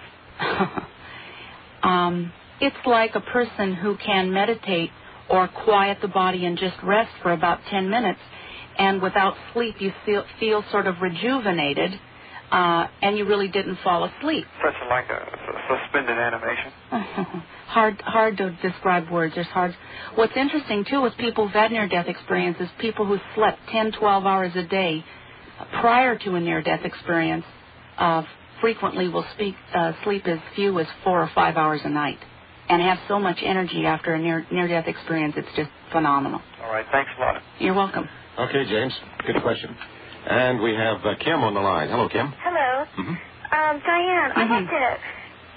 It's like a person who can meditate or quiet the body and just rest for about 10 minutes, and without sleep you feel sort of rejuvenated, and you really didn't fall asleep. Such like a suspended animation? Hard to describe words. There's hard. What's interesting, too, with people who've had near-death experiences, people who slept 10, 12 hours a day prior to a near-death experience frequently will sleep as few as 4 or 5 hours a night and have so much energy after a near-death experience. It's just phenomenal. All right. Thanks a lot. You're welcome. Okay, James. Good question. And we have Kim on the line. Hello, Kim. Hello. Mm-hmm. Diane, I'd like to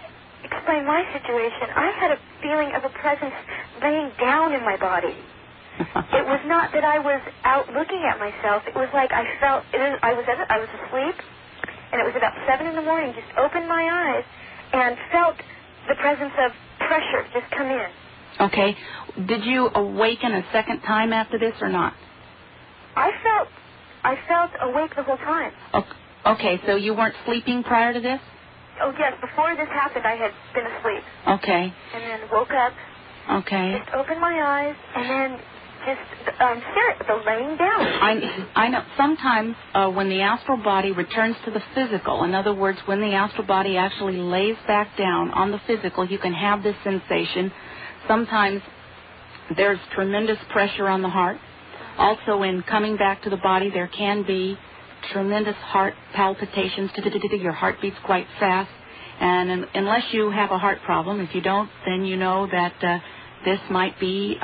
explain my situation. I had a feeling of a presence laying down in my body. It was not that I was out looking at myself. It was like I felt, I was asleep, and it was about 7 in the morning, just opened my eyes and felt the presence of pressure just come in. Okay. Did you awaken a second time after this or not? I felt awake the whole time. Okay, so you weren't sleeping prior to this? Oh, yes. Before this happened, I had been asleep. Okay. And then woke up. Okay. Just opened my eyes, and then just the laying down. I know. Sometimes when the astral body returns to the physical, in other words, when the astral body actually lays back down on the physical, you can have this sensation. Sometimes there's tremendous pressure on the heart. Also, in coming back to the body, there can be tremendous heart palpitations. Your heart beats quite fast. And unless you have a heart problem, if you don't, then you know that this might be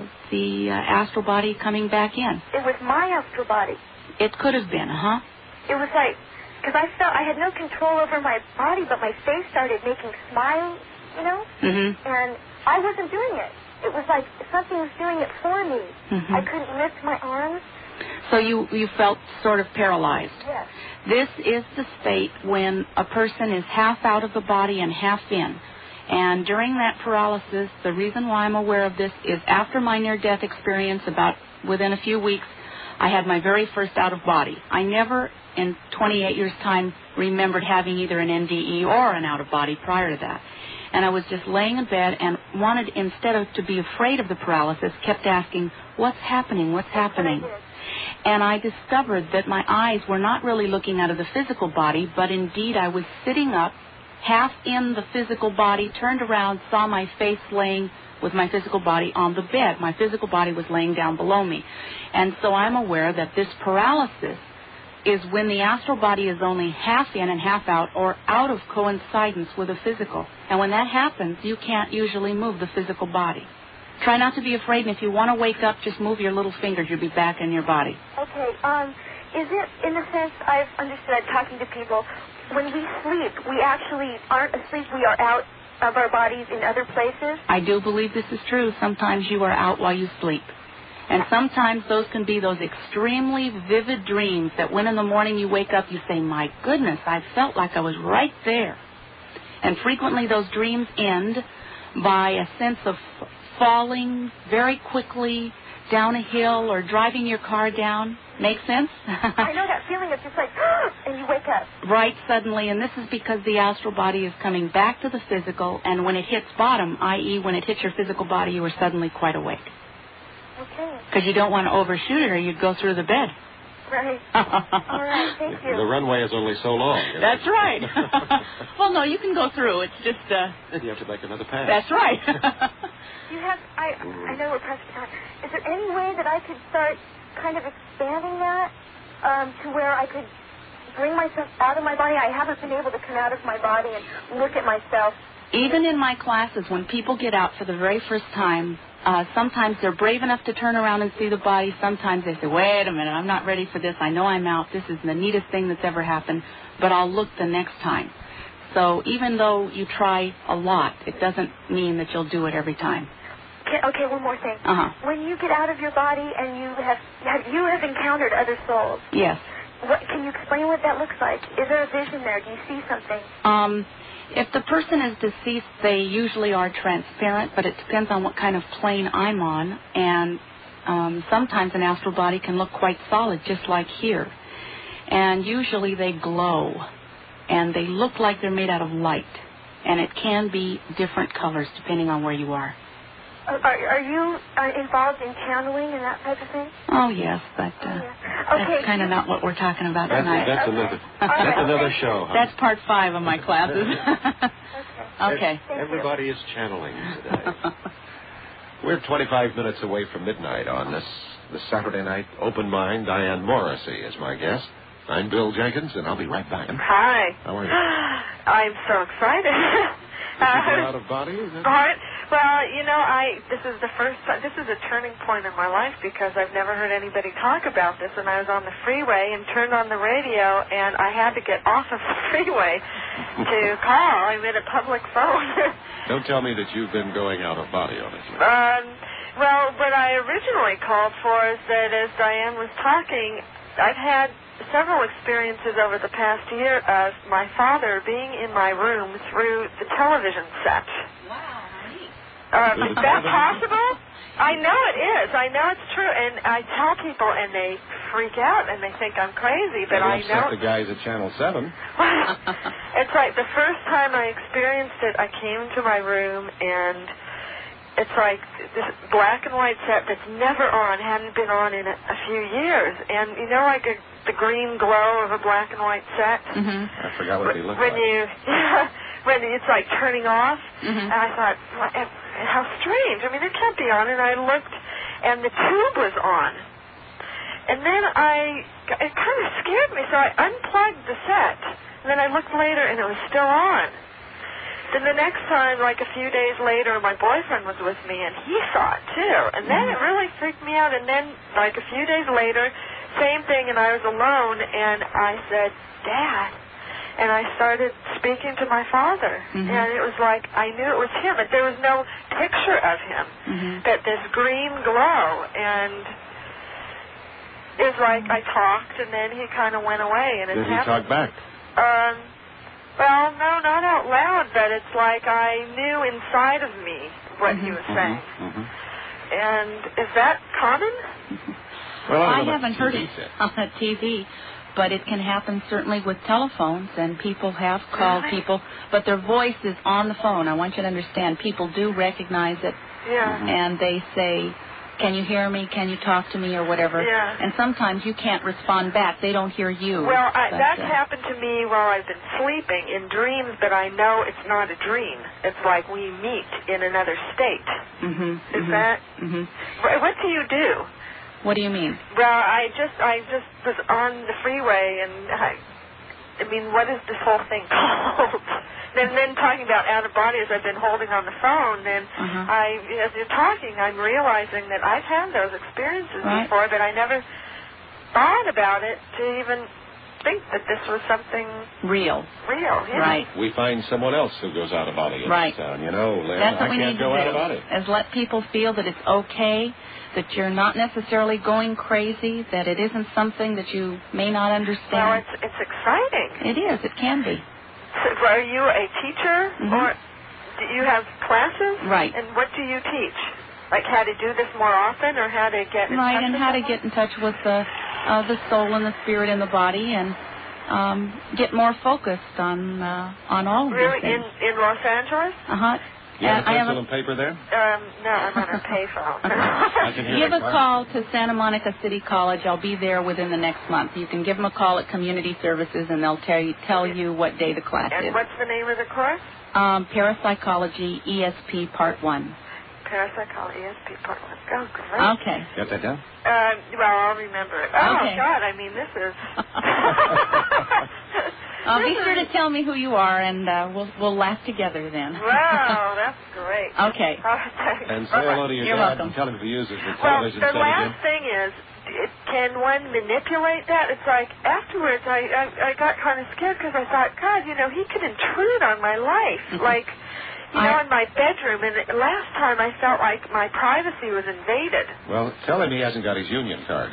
the astral body coming back in. It was my astral body. It could have been, huh? It was like, because I felt I had no control over my body, but my face started making smiles, you know? Mm-hmm. And I wasn't doing it. It was like something was doing it for me. Mm-hmm. I couldn't lift my arms. So you felt sort of paralyzed. Yes. This is the state when a person is half out of the body and half in. And during that paralysis, the reason why I'm aware of this is after my near-death experience, about within a few weeks, I had my very first out-of-body. I never, in 28 years' time, remembered having either an NDE or an out-of-body prior to that. And I was just laying in bed and wanted, instead of to be afraid of the paralysis, kept asking, what's happening, what's happening? And I discovered that my eyes were not really looking out of the physical body, but indeed I was sitting up, half in the physical body, turned around, saw my face laying with my physical body on the bed. My physical body was laying down below me. And so I'm aware that this paralysis is when the astral body is only half in and half out, or out of coincidence with the physical. And when that happens, you can't usually move the physical body. Try not to be afraid, and if you want to wake up, just move your little fingers. You'll be back in your body. Okay. Is it, in a sense, I've understood talking to people, when we sleep, we actually aren't asleep, we are out of our bodies in other places? I do believe this is true. Sometimes you are out while you sleep. And sometimes those can be those extremely vivid dreams that when in the morning you wake up, you say, my goodness, I felt like I was right there. And frequently those dreams end by a sense of falling very quickly down a hill or driving your car down. Make sense? I know that feeling of just like, and you wake up. Right, suddenly, and this is because the astral body is coming back to the physical, and when it hits bottom, i.e. when it hits your physical body, you are suddenly quite awake. Okay. Because you don't want to overshoot it or you'd go through the bed. Right. All right, thank you. The runway is only so long. That's right. Well, no, you can go through. It's just... Then you have to make another pass. That's right. You have... I know we're pressed for time. Is there any way that I could start kind of expanding that to where I could bring myself out of my body? I haven't been able to come out of my body and look at myself. Even in my classes, when people get out for the very first time, sometimes they're brave enough to turn around and see the body. Sometimes they say, wait a minute, I'm not ready for this. I know I'm out. This is the neatest thing that's ever happened, but I'll look the next time. So even though you try a lot, it doesn't mean that you'll do it every time. Okay, one more thing. Uh-huh. When you get out of your body and you have encountered other souls. Yes. Can you explain what that looks like? Is there a vision there? Do you see something? If the person is deceased, they usually are transparent, but it depends on what kind of plane I'm on. And sometimes an astral body can look quite solid, just like here. And usually they glow, and they look like they're made out of light. And it can be different colors depending on where you are. Are you involved in channeling and that type of thing? Oh, yes, but that's kind of not what we're talking about tonight. That's another show. Huh? That's part 5 of my classes. Okay. Everybody is channeling today. We're 25 minutes away from midnight on this Saturday night Open Mind. Diane Morrissey is my guest. I'm Bill Jenkins, and I'll be right back. Hi. How are you? I'm so excited. Did you get out of body? Well, this is a turning point in my life because I've never heard anybody talk about this, and I was on the freeway and turned on the radio, and I had to get off of the freeway to call. I'm in a public phone. Don't tell me that you've been going out of body on it. Well, what I originally called for is that as Diane was talking, I've had several experiences over the past year of my father being in my room through the television set. Wow, neat. Is that possible? I know it is. I know it's true. And I tell people, and they freak out, and they think I'm crazy, but I know... the guys at Channel 7. It's like the first time I experienced it, I came into my room, and it's like this black and white set that's never on, hadn't been on in a few years. And you know, like the green glow of a black and white set? Mm-hmm. I forgot what they looked when like. When it's like turning off. Mm-hmm. And I thought, how strange. I mean, it can't be on. And I looked, and the tube was on. And then it kind of scared me, so I unplugged the set. And then I looked later, and it was still on. Then the next time, like a few days later, my boyfriend was with me, and he saw it, too. And then it really freaked me out. And then, like a few days later, same thing, and I was alone, and I said, Dad. And I started speaking to my father. Mm-hmm. And it was like, I knew it was him, but there was no picture of him. Mm-hmm. But this green glow, and it was like I talked, and then he kind of went away. And Did he talk back? Well, no, not out loud, but it's like I knew inside of me what he was saying. Mm-hmm. And is that common? Well, I haven't heard it on the TV, but it can happen certainly with telephones, and people have called people, but their voice is on the phone. I want you to understand, people do recognize it, and they say, can you hear me? Can you talk to me or whatever? Yeah. And sometimes you can't respond back. They don't hear you. Well, that's happened to me while I've been sleeping in dreams, but I know it's not a dream. It's like we meet in another state. Mm-hmm. Is that? Mm-hmm. What do you do? What do you mean? Well, I just was on the freeway, and I mean, what is this whole thing called? And then talking about out of body as I've been holding on the phone, and as you're talking, I'm realizing that I've had those experiences before, but I never thought about it to even think that this was something real. Yeah. Right. We find someone else who goes out of body in this town. You know, Lynn, that's what I can't go out of body. Is let people feel that it's okay, that you're not necessarily going crazy, that it isn't something that you may not understand. Well, it's exciting. It is. It can be. So are you a teacher, or do you have classes? Right. And what do you teach? Like how to do this more often, or how to get in touch and with how someone? to get in touch with the soul and the spirit and the body, and get more focused on all of these things. Really, in Los Angeles? You have a pencil and paper there? No, I'm on a payphone. Give a call to Santa Monica City College. I'll be there within the next month. You can give them a call at Community Services, and they'll tell you what day the class is. And what's the name of the course? Parapsychology ESP Part 1. Parapsychology ESP Part 1. Oh, great. Okay. Got that down? Well, I'll remember it. Oh, God, I mean, this is... Be sure to tell me who you are, and we'll laugh together then. Wow, that's great. Okay. And say hello to your You're dad welcome. and tell him to use it for television. Well, the last thing is, can one manipulate that? It's like, afterwards, I got kind of scared because I thought, God, you know, he could intrude on my life. Like, you know, in my bedroom. And last time I felt like my privacy was invaded. Well, tell him he hasn't got his union card.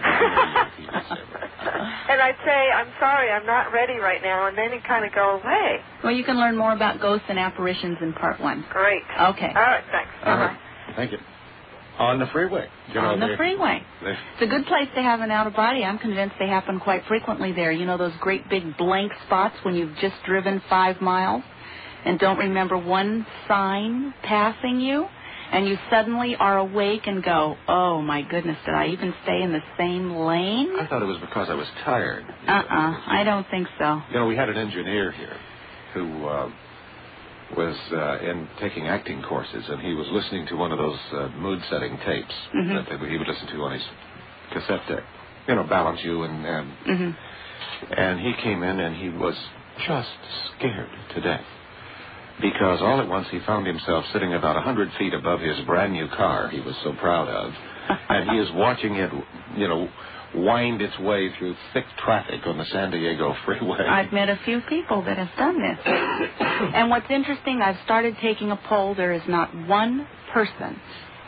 And I'd say, I'm sorry, I'm not ready right now. And then he'd kind of go away. Well, you can learn more about ghosts and apparitions in Part 1. Great. Okay. All right, thanks. All right. Thank you. On the freeway. On the freeway. It's a good place to have an out-of-body. I'm convinced they happen quite frequently there. You know those great big blank spots when you've just driven 5 miles and don't remember one sign passing you, and you suddenly are awake and go, oh, my goodness, did I even stay in the same lane? I thought it was because I was tired. I don't think so. You know, we had an engineer here who was taking acting courses, and he was listening to one of those mood-setting tapes that he would listen to on his cassette deck. You know, Balance You, and he came in, and he was just scared to death. Because all at once he found himself sitting about 100 feet above his brand new car he was so proud of. And he is watching it, you know, wind its way through thick traffic on the San Diego freeway. I've met a few people that have done this. And what's interesting, I've started taking a poll. There is not one person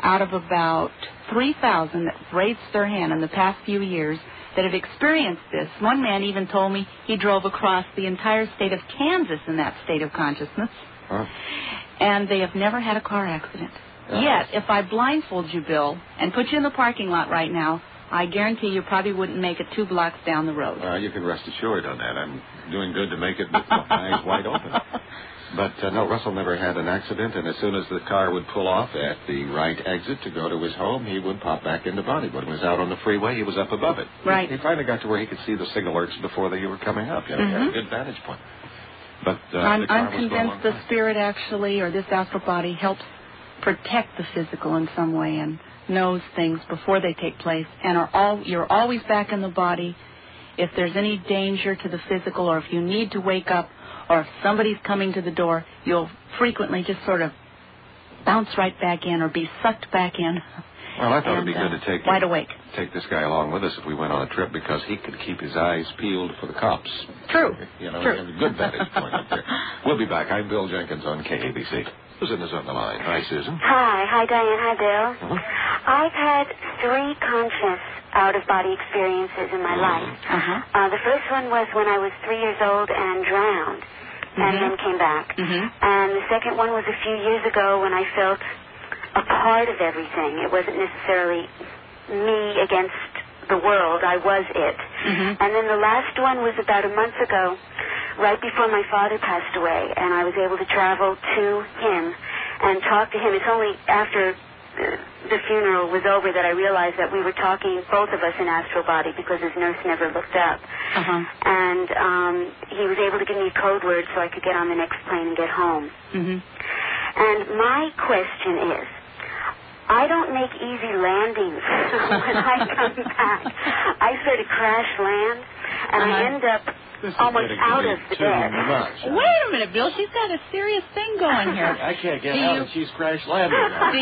out of about 3,000 that raised their hand in the past few years that have experienced this. One man even told me he drove across the entire state of Kansas in that state of consciousness. Huh? And they have never had a car accident. Yet, if I blindfold you, Bill, and put you in the parking lot right now, I guarantee you probably wouldn't make it 2 blocks down the road. You can rest assured on that. I'm doing good to make it with my eyes wide open. But, no, Russell never had an accident, and as soon as the car would pull off at the right exit to go to his home, he would pop back into body. When he was out on the freeway, he was up above it. Right. He finally got to where he could see the signal alerts before they were coming up. You know, he had a good vantage point. But I'm convinced the spirit actually, or this astral body, helps protect the physical in some way and knows things before they take place, and you're always back in the body. If there's any danger to the physical, or if you need to wake up, or if somebody's coming to the door, you'll frequently just sort of bounce right back in or be sucked back in. Well, I thought it'd be good to take wide awake. Take this guy along with us if we went on a trip, because he could keep his eyes peeled for the cops. True. You know, True. He has a good vantage point up there. We'll be back. I'm Bill Jenkins on KABC. Susan is on the line. Hi, Susan. Hi, Diane. Hi, Bill. I've had 3 conscious out-of-body experiences in my life. The first one was when I was 3 years old and drowned, and then came back. And the second one was a few years ago when I felt a part of everything. It wasn't necessarily me against the world. I was it. And then the last one was about a month ago, right before my father passed away, and I was able to travel to him and talk to him. It's only after the funeral was over that I realized that we were talking, both of us, in astral body, because his nurse never looked up. And he was able to give me a code word so I could get on the next plane and get home. And my question is, I don't make easy landings when I come back. I sort of crash land, and I end up almost out of the bed. Wait a minute, Bill. She's got a serious thing going here. I can't get out, and she's crash landing.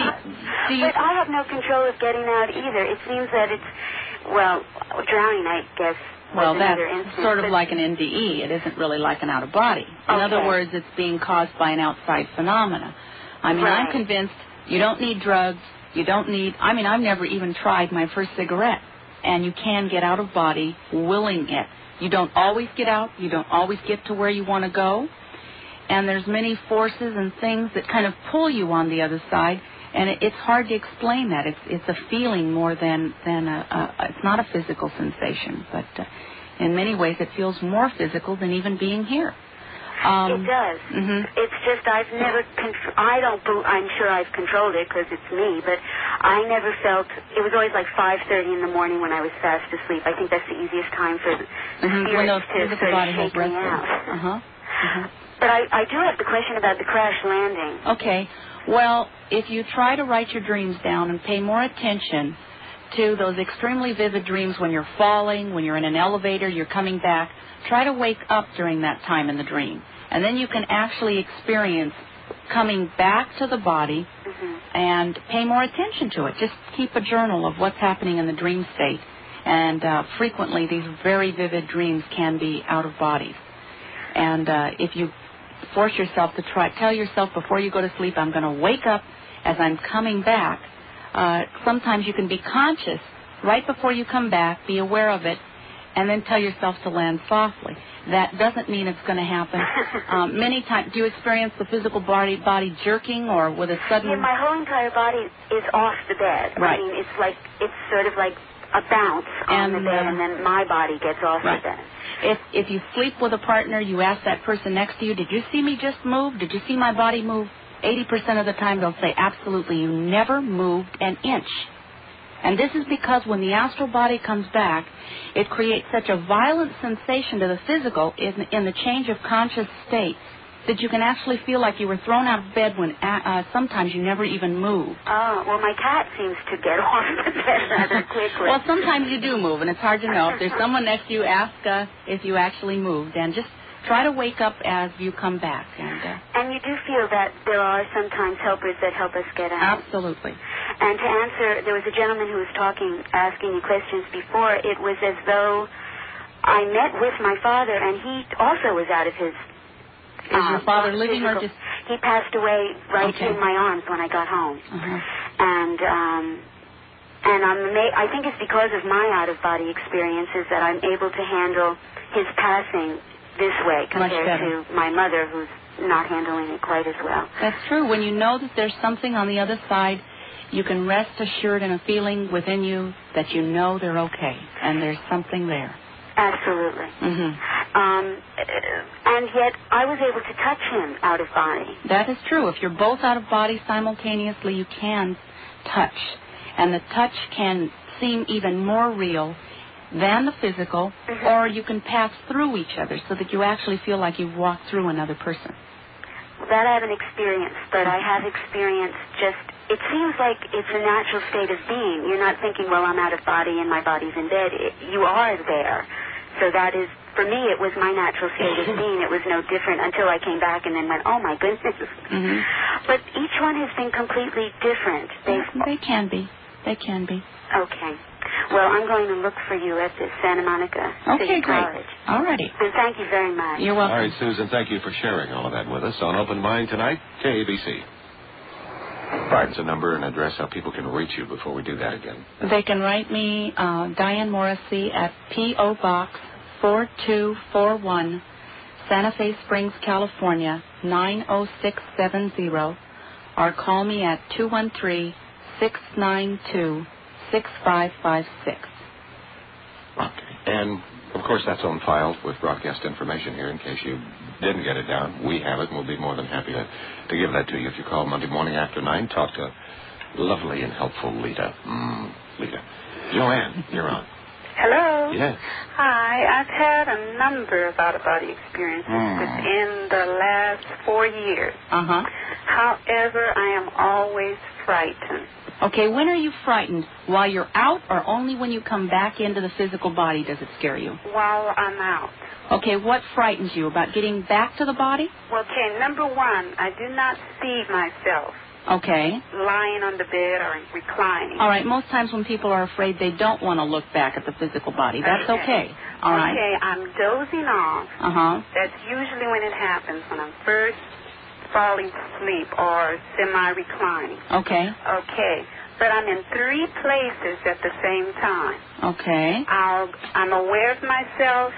But I have no control of getting out either. It seems that it's, well, drowning, I guess. Well, that's sort of like an NDE. It isn't really like an out-of-body. In other words, it's being caused by an outside phenomena. I mean, I'm convinced you don't need drugs. You don't need, I mean, I've never even tried my first cigarette. And you can get out of body willing it. You don't always get out. You don't always get to where you want to go. And there's many forces and things that kind of pull you on the other side. And it's hard to explain that. It's a feeling more than it's not a physical sensation. But in many ways it feels more physical than even being here. It does. It's just I've never, I'm sure I've controlled it because it's me, but I never felt, it was always like 5:30 in the morning when I was fast asleep. I think that's the easiest time for the spirits to sort of shake me out. But I do have the question about the crash landing. Okay. Well, if you try to write your dreams down and pay more attention to those extremely vivid dreams when you're falling, when you're in an elevator, you're coming back, try to wake up during that time in the dream. And then you can actually experience coming back to the body and pay more attention to it. Just keep a journal of what's happening in the dream state. And frequently these very vivid dreams can be out of bodies. And if you force yourself to tell yourself before you go to sleep, I'm going to wake up as I'm coming back. Sometimes you can be conscious right before you come back, be aware of it, and then tell yourself to land softly. That doesn't mean it's going to happen. Many times, do you experience the physical body jerking or with a sudden... Yeah, my whole entire body is off the bed. Right. I mean, it's sort of like a bounce on the bed, and then my body gets off the bed. If you sleep with a partner, you ask that person next to you, did you see me just move? Did you see my body move? 80% of the time they'll say, absolutely, you never moved an inch. And this is because when the astral body comes back, it creates such a violent sensation to the physical in the change of conscious state that you can actually feel like you were thrown out of bed when sometimes you never even moved. Oh, well, my cat seems to get off the bed rather quickly. Well, sometimes you do move, and it's hard to know. If there's someone next to you, ask if you actually moved, and just try to wake up as you come back. And you do feel that there are sometimes helpers that help us get out. Absolutely. And to answer, there was a gentleman who was asking you questions before. It was as though I met with my father, and he also was out of his... Is your father living or just... He passed away right in my arms when I got home. And I think it's because of my out-of-body experiences that I'm able to handle his passing this way compared to my mother, who's not handling it quite as well. That's true. When you know that there's something on the other side, you can rest assured in a feeling within you that you know they're okay and there's something there. Absolutely. Mm-hmm. And yet I was able to touch him out of body. That is true. If you're both out of body simultaneously, you can touch. And the touch can seem even more real than the physical, or you can pass through each other so that you actually feel like you've walked through another person. That I haven't experienced, but I have experienced it seems like it's a natural state of being. You're not thinking, well, I'm out of body and my body's in bed. You are there. So that is, for me, it was my natural state of being. It was no different until I came back and then went, oh, my goodness. Mm-hmm. But each one has been completely different. They can be. They can be. Okay. Well, I'm going to look for you at the Santa Monica City College. All righty. And thank you very much. You're welcome. All right, Susan, thank you for sharing all of that with us on Open Mind tonight, KABC. Pardon, a number and address how people can reach you before we do that again. They can write me, Diane Morrissey, at P.O. Box 4241, Santa Fe Springs, California, 90670, or call me at 213-692-6556. Okay. And, of course, that's on file with broadcast information here in case you didn't get it down. We have it, and we'll be more than happy to give that to you if you call Monday morning after 9. Talk to lovely and helpful Lita. Lita. Joanne, you're on. Hello. Yes. Hi. I've had a number of out-of-body experiences within the last 4 years. Uh-huh. However, I am always frightened. Okay, when are you frightened? While you're out or only when you come back into the physical body does it scare you? While I'm out. Okay, what frightens you? About getting back to the body? Well, okay, number one, I do not see myself. Okay. Lying on the bed or reclining. All right, most times when people are afraid, they don't want to look back at the physical body. That's okay. All right. Okay, I'm dozing off. Uh-huh. That's usually when it happens, when I'm first falling asleep or semi-reclining. Okay. Okay. But I'm in 3 places at the same time. Okay. I'm aware of myself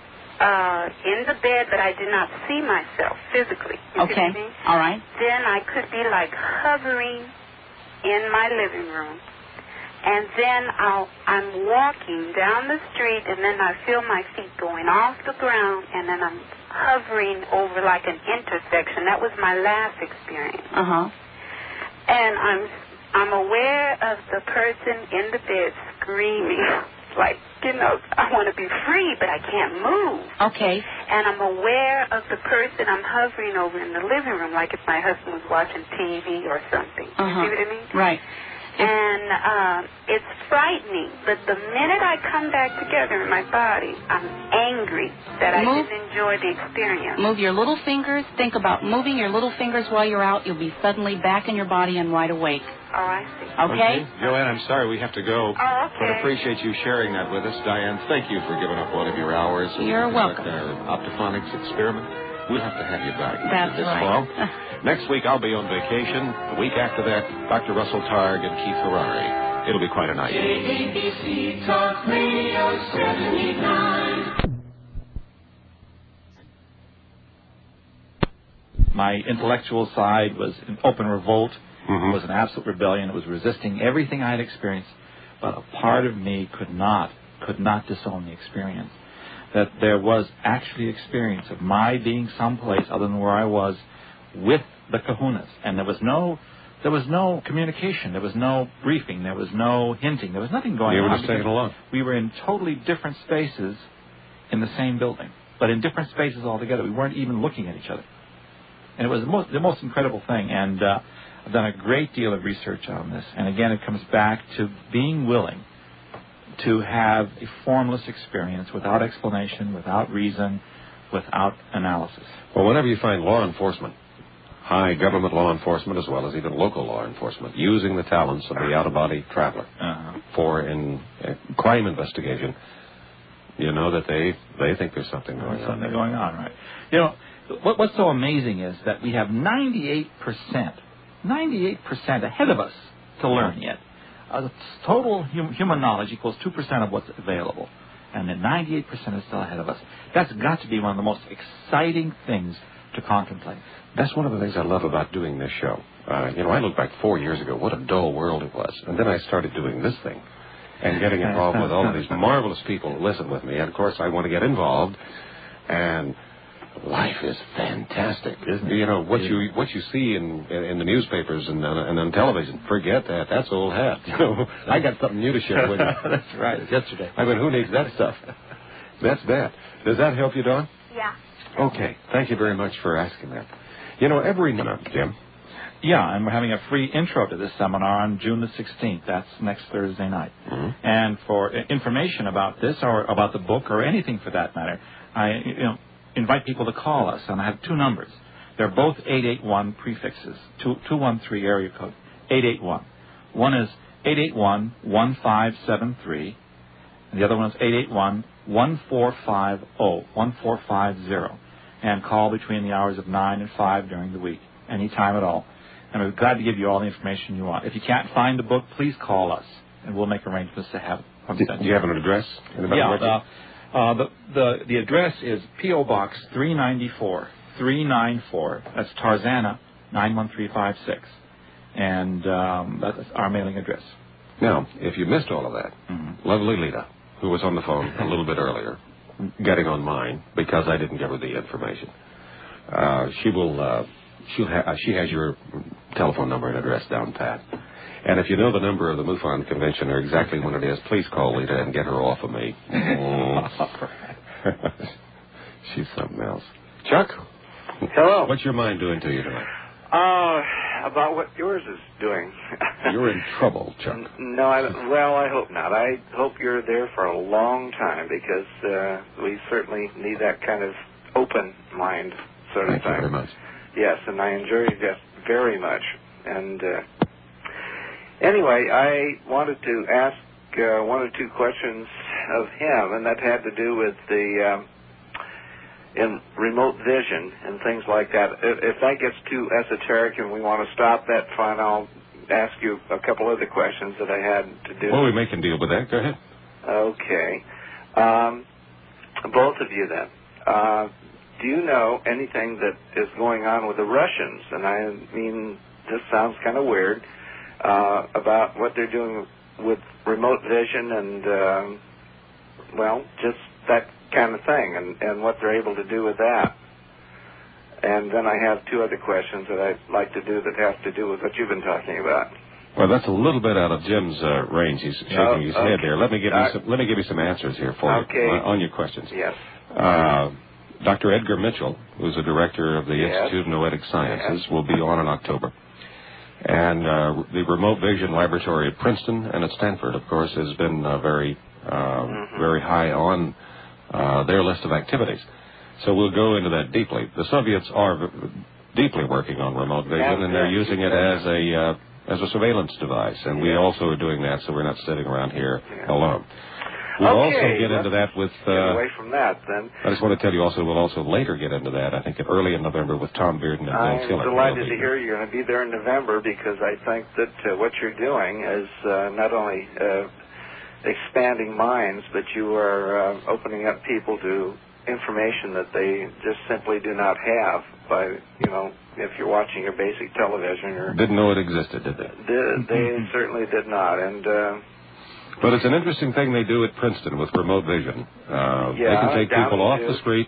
in the bed, but I do not see myself physically. You see what I mean? All right. Then I could be like hovering in my living room. And then I'm walking down the street, and then I feel my feet going off the ground, and then I'm hovering over like an intersection. That was my last experience. Uh-huh. And I'm aware of the person in the bed screaming, like, you know, I want to be free, but I can't move. Okay. And I'm aware of the person I'm hovering over in the living room, like if my husband was watching TV or something. Uh-huh. You see what I mean? Right. And it's frightening, but the minute I come back together in my body, I'm angry that I didn't enjoy the experience. Move your little fingers. Think about moving your little fingers while you're out. You'll be suddenly back in your body and wide awake. Oh, I see. Okay? Joanne, I'm sorry we have to go. Oh, okay. But appreciate you sharing that with us. Diane, thank you for giving up one of your hours. You're welcome. Our optophonics experiment. We'll have to have you back That's this right. fall. Next week, I'll be on vacation. The week after that, Dr. Russell Targ and Keith Ferrari. It'll be quite a night. KABC Talk Radio 79. My intellectual side was in open revolt. It was an absolute rebellion. It was resisting everything I had experienced. But a part of me could not disown the experience. That there was actually experience of my being someplace other than where I was with the kahunas. And there was no communication. There was no briefing. There was no hinting. There was nothing going on. You were just taking a look. We were in totally different spaces in the same building, but in different spaces altogether. We weren't even looking at each other. And it was the most incredible thing. And I've done a great deal of research on this. And again, it comes back to being willing to have a formless experience without explanation, without reason, without analysis. Well, whenever you find law enforcement, high government law enforcement as well as even local law enforcement, using the talents of the out-of-body traveler for crime investigation, you know that they think there's something going on. Something going on, right? You know, what's so amazing is that we have 98% ahead of us to learn yet. Total human knowledge equals 2% of what's available, and then 98% is still ahead of us. That's got to be one of the most exciting things to contemplate. That's one of the things I love about doing this show. I look back 4 years ago, what a dull world it was. And then I started doing this thing and getting involved with all of these marvelous people who listen with me. And, of course, I want to get involved. And life is fantastic, isn't it? You know, what you see in the newspapers and on television, forget that. That's old hat. You know, I got something new to share with you. That's right. Yesterday. I mean, who needs that stuff? That's bad. Does that help you, Dawn? Yeah. Okay. Thank you very much for asking that. You know, every month, Jim. Yeah, and we're having a free intro to this seminar on June the 16th. That's next Thursday night. Mm-hmm. And for information about this or about the book or anything for that matter, I invite people to call us. And I have two numbers. They're both 881 prefixes, 213 area code, 881. One is 881-1573, and the other one is 881-1450, and call between the hours of 9 and 5 during the week, any time at all. And we're glad to give you all the information you want. If you can't find the book, please call us, and we'll make arrangements to have one sent. Do you have an address? Yeah, the address is P.O. Box 394. That's Tarzana 91356, and that's our mailing address. Now, if you missed all of that, lovely Lita, who was on the phone a little bit earlier, getting on mine because I didn't give her the information. She has your telephone number and address down pat. And if you know the number of the MUFON convention or exactly when it is, please call Lita and get her off of me. She's something else. Chuck? Hello. What's your mind doing to you tonight? About what yours is doing. You're in trouble, Chuck. No, I hope not. I hope you're there for a long time because we certainly need that kind of open mind sort of thing. Thank you very much. Yes, and I enjoy your guest very much. And anyway, I wanted to ask one or two questions of him, and that had to do with the in remote vision and things like that. If that gets too esoteric and we want to stop that, fine, I'll ask you a couple other questions that I had to do. Well, we can deal with that. Go ahead. Okay. Both of you then. Do you know anything that is going on with the Russians? And I mean, this sounds kind of weird, about what they're doing with remote vision and, just that kind of thing and what they're able to do with that. And then I have two other questions that I'd like to do that have to do with what you've been talking about. Well, that's a little bit out of Jim's range. He's shaking his head there. Let me give you some answers here for you on your questions. Yes. Dr. Edgar Mitchell, who's the director of the Institute of Noetic Sciences, will be on in October. And the Remote Vision Laboratory at Princeton and at Stanford, of course, has been very high on their list of activities. So we'll go into that deeply. The Soviets are deeply working on remote vision, and they're using it as a surveillance device. And we also are doing that, so we're not sitting around here alone. We'll also get into that with... get away from that, then. I just want to tell you also, we'll also later get into that, I think, early in November with Tom Bearden and Bill Tiller. I'm delighted to hear you're going to be there in November because I think that what you're doing is not only expanding minds, but you are opening up people to information that they just simply do not have by, if you're watching your basic television. Or didn't know it existed, did they? They certainly did not. And... but it's an interesting thing they do at Princeton with remote vision. They can take people off the street,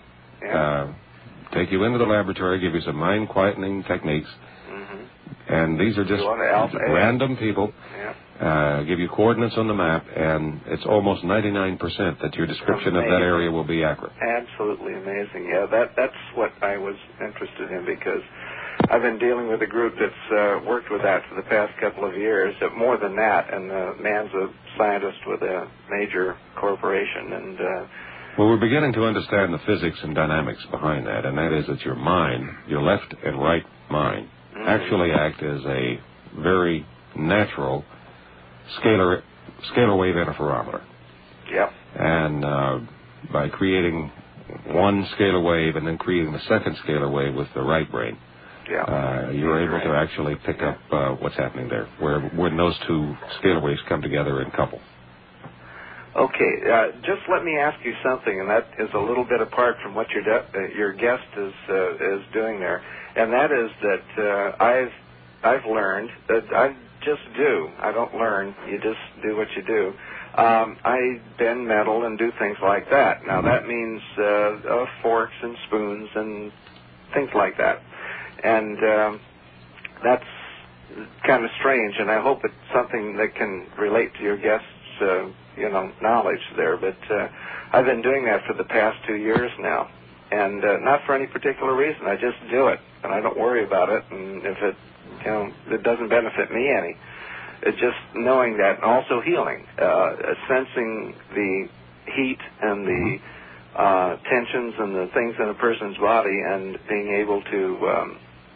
take you into the laboratory, give you some mind-quietening techniques, and these are just random people, give you coordinates on the map, and it's almost 99% that your description of that area will be accurate. Absolutely amazing. Yeah, that's what I was interested in because I've been dealing with a group that's worked with that for the past couple of years, more than that, and the man's a scientist with a major corporation. And well, we're beginning to understand the physics and dynamics behind that, and that is that your mind, your left and right mind, actually act as a very natural scalar wave interferometer. Yep. And by creating one scalar wave and then creating the second scalar wave with the right brain, You were able to actually pick up what's happening there, when those two scalar waves come together in couple. Okay, just let me ask you something, and that is a little bit apart from what your guest is doing there, and that is that I've learned that I just do. I don't learn. You just do what you do. I bend metal and do things like that. Now that means forks and spoons and things like that, and that's kind of strange. And I hope it's something that can relate to your guest's knowledge there. But I've been doing that for the past 2 years now, and not for any particular reason. I just do it, and I don't worry about it. And if it doesn't benefit me any. It's just knowing that, and also healing, sensing the heat and the tensions and the things in a person's body, and being able to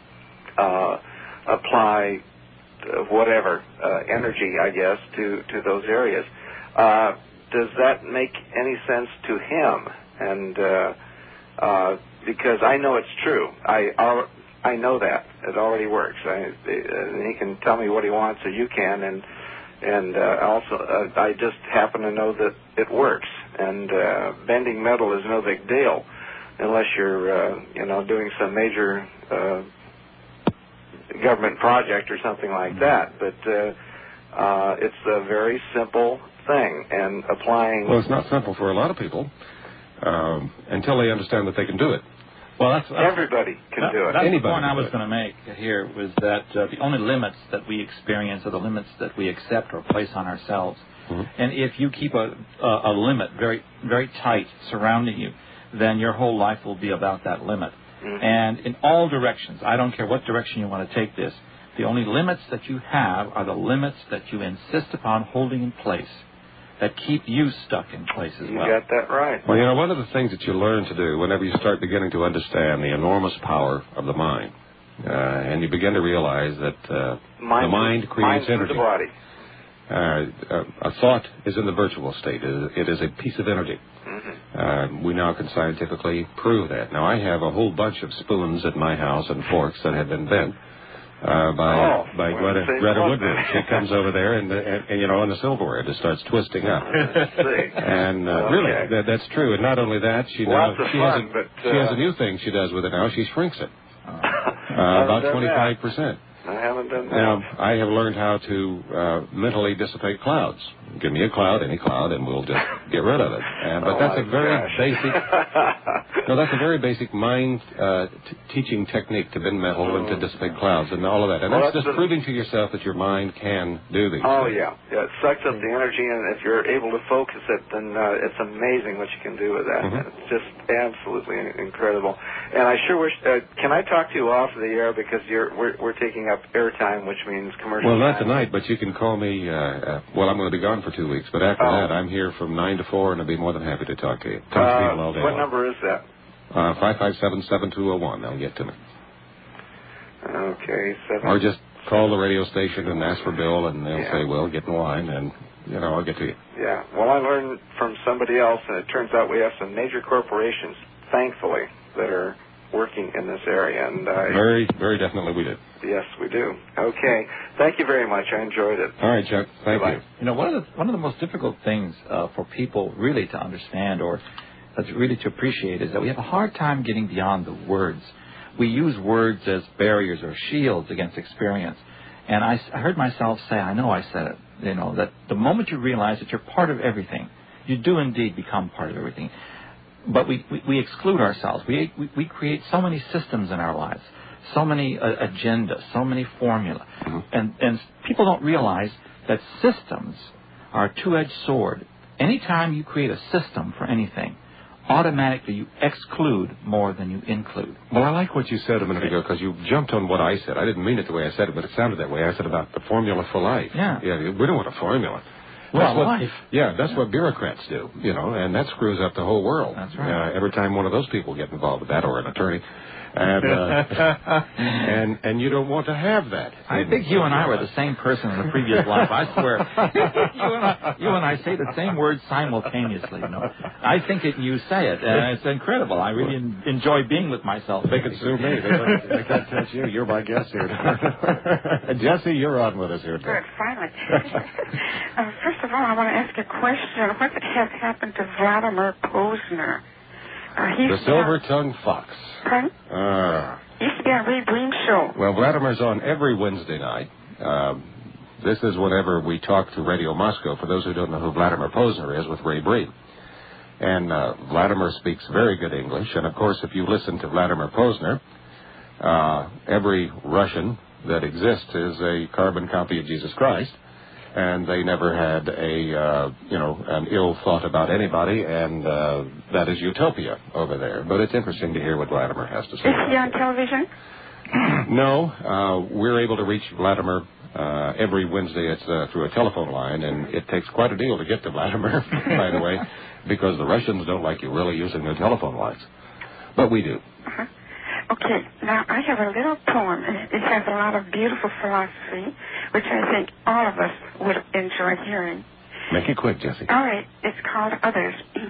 apply whatever energy, I guess, to those areas. Does that make any sense to him? And because I know it's true. I know that it already works. He can tell me what he wants, or you can, and also I just happen to know that it works. And bending metal is no big deal, unless you're doing some major government project or something like that. But it's a very simple thing, and applying. Well, it's not simple for a lot of people until they understand that they can do it. Well, that's everybody can do it. That's the point I was going to make here, was that the only limits that we experience are the limits that we accept or place on ourselves. Mm-hmm. And if you keep a limit very, very tight surrounding you, then your whole life will be about that limit. Mm-hmm. And in all directions, I don't care what direction you want to take this, the only limits that you have are the limits that you insist upon holding in place, that keep you stuck in place as well. You got that right. Well, one of the things that you learn to do whenever you start beginning to understand the enormous power of the mind, and you begin to realize that the mind creates energy. The body. A thought is in the virtual state. It is a piece of energy. Mm-hmm. We now can scientifically prove that. Now, I have a whole bunch of spoons at my house and forks that have been bent by Greta Woodbridge. She comes over there and on the silverware, it just starts twisting up. And really, that's true. And not only that, she has a new thing she does with it now. She shrinks it about 25%. I haven't done that. Now, I have learned how to mentally dissipate clouds. Give me a cloud, any cloud, and we'll just get rid of it. But that's a very basic. That's a very basic mind teaching technique to bend metal and to dissipate clouds and all of that. And that's just proving to yourself that your mind can do these things. Yeah. It sucks up the energy, and if you're able to focus it, then it's amazing what you can do with that. Mm-hmm. It's just absolutely incredible. And I sure wish. Can I talk to you off the air, because we're taking up airtime, which means commercial. Well, not tonight, but you can call me. I'm going to be gone for 2 weeks, but after that, I'm here from 9 to 4, and I'll be more than happy to talk to you. Talk to people all day what long. Number is that? 557-7201. They'll get to me. Okay. Or just call the radio station and ask for Bill, and they'll say, well, get in line, and, I'll get to you. Yeah. Well, I learned from somebody else, and it turns out we have some major corporations, thankfully, that are working in this area. And very, very definitely we do. Yes, we do. Okay. Thank you very much. I enjoyed it. All right, Chuck. Thank you. One of the most difficult things for people really to understand, or really to appreciate, is that we have a hard time getting beyond the words. We use words as barriers or shields against experience. And I heard myself say, I know I said it, that the moment you realize that you're part of everything, you do indeed become part of everything. But we exclude ourselves. We create so many systems in our lives, so many agendas, so many formula. Mm-hmm. And people don't realize that systems are a two-edged sword. Anytime you create a system for anything, automatically you exclude more than you include. Well, I like what you said a minute ago, because you jumped on what I said. I didn't mean it the way I said it, but it sounded that way. I said about the formula for life. Yeah. We don't want a formula. Life. That's what bureaucrats do, and that screws up the whole world. That's right. Every time one of those people get involved with that, or an attorney. And you don't want to have that. I think you and I were the same person in the previous life. I swear. you and I say the same words simultaneously. You know, I think it, and you say it, and it's incredible. I really enjoy being with myself. They could sue me. They can't touch you. You're my guest here. Jesse, you're on with us here. Good, finally. First of all, I want to ask a question. What has happened to Vladimir Posner? The silver-tongued fox. Pardon? He used to be on Ray Breen's show. Well, Vladimir's on every Wednesday night. This is whenever we talk to Radio Moscow. For those who don't know who Vladimir Posner is, with Ray Breen. And Vladimir speaks very good English. And, of course, if you listen to Vladimir Posner, every Russian that exists is a carbon copy of Jesus Christ. And they never had an ill thought about anybody, and that is utopia over there. But it's interesting to hear what Vladimir has to say. Is he on television? No, we're able to reach Vladimir every Wednesday. It's through a telephone line, and it takes quite a deal to get to Vladimir, by the way, because the Russians don't like you really using their telephone lines. But we do. Uh-huh. Okay, now I have a little poem. It has a lot of beautiful philosophy, which I think all of us would enjoy hearing. Make it quick, Jesse. All right, it's called Others.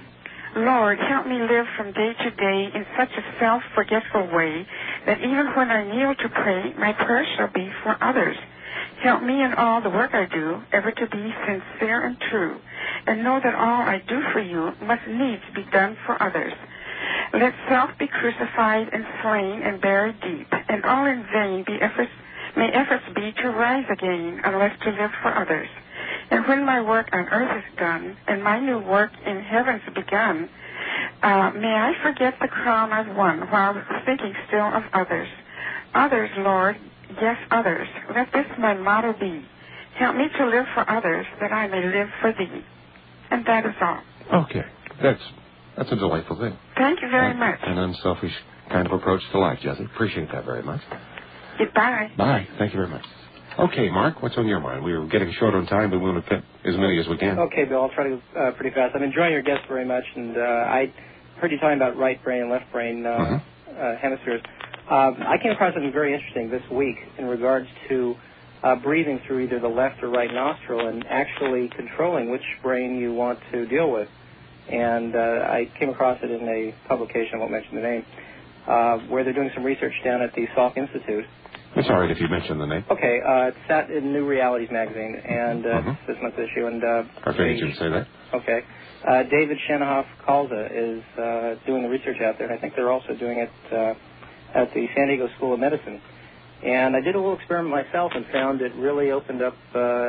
Lord, help me live from day to day in such a self-forgetful way that even when I kneel to pray, my prayer shall be for others. Help me in all the work I do ever to be sincere and true, and know that all I do for you must needs be done for others. Let self be crucified and slain and buried deep, and all in vain may efforts be to rise again, unless to live for others. And when my work on earth is done, and my new work in heaven's begun, may I forget the crown I've won, while thinking still of others. Others, Lord, yes, others. Let this my motto be. Help me to live for others, that I may live for thee. And that is all. Okay. That's a delightful thing. Thank you very much. An unselfish kind of approach to life, Jesse. Appreciate that very much. Goodbye. Bye. Thank you very much. Okay, Mark, what's on your mind? We were getting short on time, but we want to fit as many as we can. Okay, Bill, I'll try to go pretty fast. I'm enjoying your guest very much, and I heard you talking about right brain and left brain hemispheres. I came across something very interesting this week in regards to breathing through either the left or right nostril and actually controlling which brain you want to deal with. And I came across it in a publication, I won't mention the name, where they're doing some research down at the Salk Institute. It's all right if you mention the name. Okay, it's sat in New Realities magazine, and it's this month's issue. And I figured you'd say that. Okay. David Shanahoff-Kalza is doing the research out there, and I think they're also doing it at the San Diego School of Medicine. And I did a little experiment myself and found it really opened up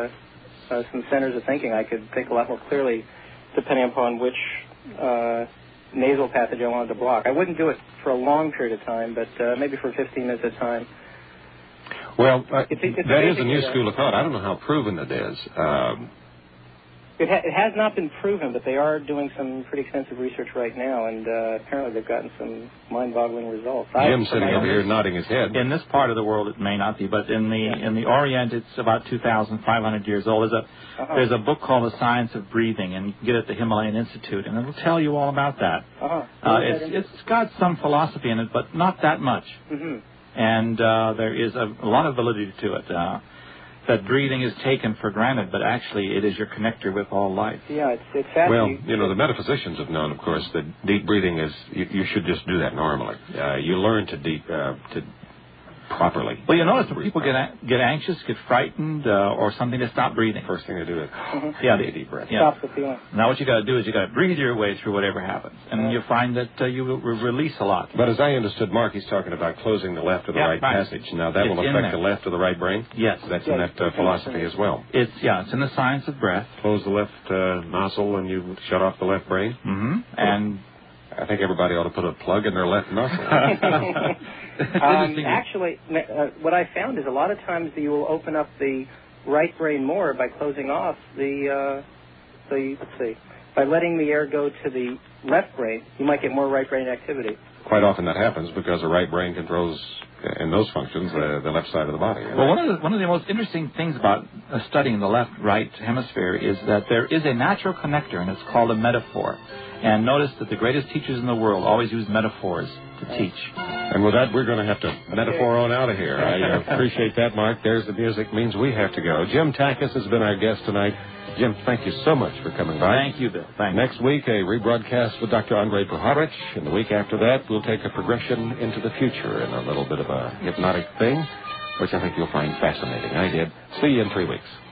some centers of thinking. I could think a lot more clearly depending upon which nasal passage I wanted to block. I wouldn't do it for a long period of time, but maybe for 15 minutes at a time. Well, that is a new school of thought. I don't know how proven it is. It has not been proven, but they are doing some pretty extensive research right now, and apparently they've gotten some mind-boggling results. Jim's sitting over here nodding his head. In this part of the world, it may not be, but in the Orient, it's about 2,500 years old. There's a book called The Science of Breathing, and you can get it at the Himalayan Institute, and it'll tell you all about that. It's got some philosophy in it, but not that much. Mm-hmm. And there is a lot of validity to it. That breathing is taken for granted, but actually it is your connector with all life. Yeah, it's fascinating. Well, the metaphysicians have known, of course, that deep breathing is, you should just do that normally. You learn to properly. Well, you notice when people get anxious, get frightened, or something, to stop breathing. First thing to do is take a deep breath. Stops the feeling. Now what you got to do is you got to breathe your way through whatever happens, and you find that you will release a lot. But as I understood, Mark, he's talking about closing the left or the right passage. Now that will affect the left or the right brain. Yes, that's in that philosophy as well. It's in the science of breath. Close the left nostril and you shut off the left brain. Mm-hmm. And I think everybody ought to put a plug in their left nostril. Actually, what I found is a lot of times you will open up the right brain more by closing off by letting the air go to the left brain, you might get more right brain activity. Quite often that happens because the right brain controls, in those functions, the left side of the body. Well, one of the most interesting things about studying the left-right hemisphere is that there is a natural connector, and it's called a metaphor. And notice that the greatest teachers in the world always use metaphors to teach. And with that, we're going to have to metaphor on out of here. I appreciate that, Mark. There's the music. Means we have to go. Jim Takis has been our guest tonight. Jim, thank you so much for coming by. Thank you, Bill. Thank you. Next week, a rebroadcast with Dr. Andrei Puharich. And the week after that, we'll take a progression into the future in a little bit of a hypnotic thing, which I think you'll find fascinating. I did. See you in 3 weeks.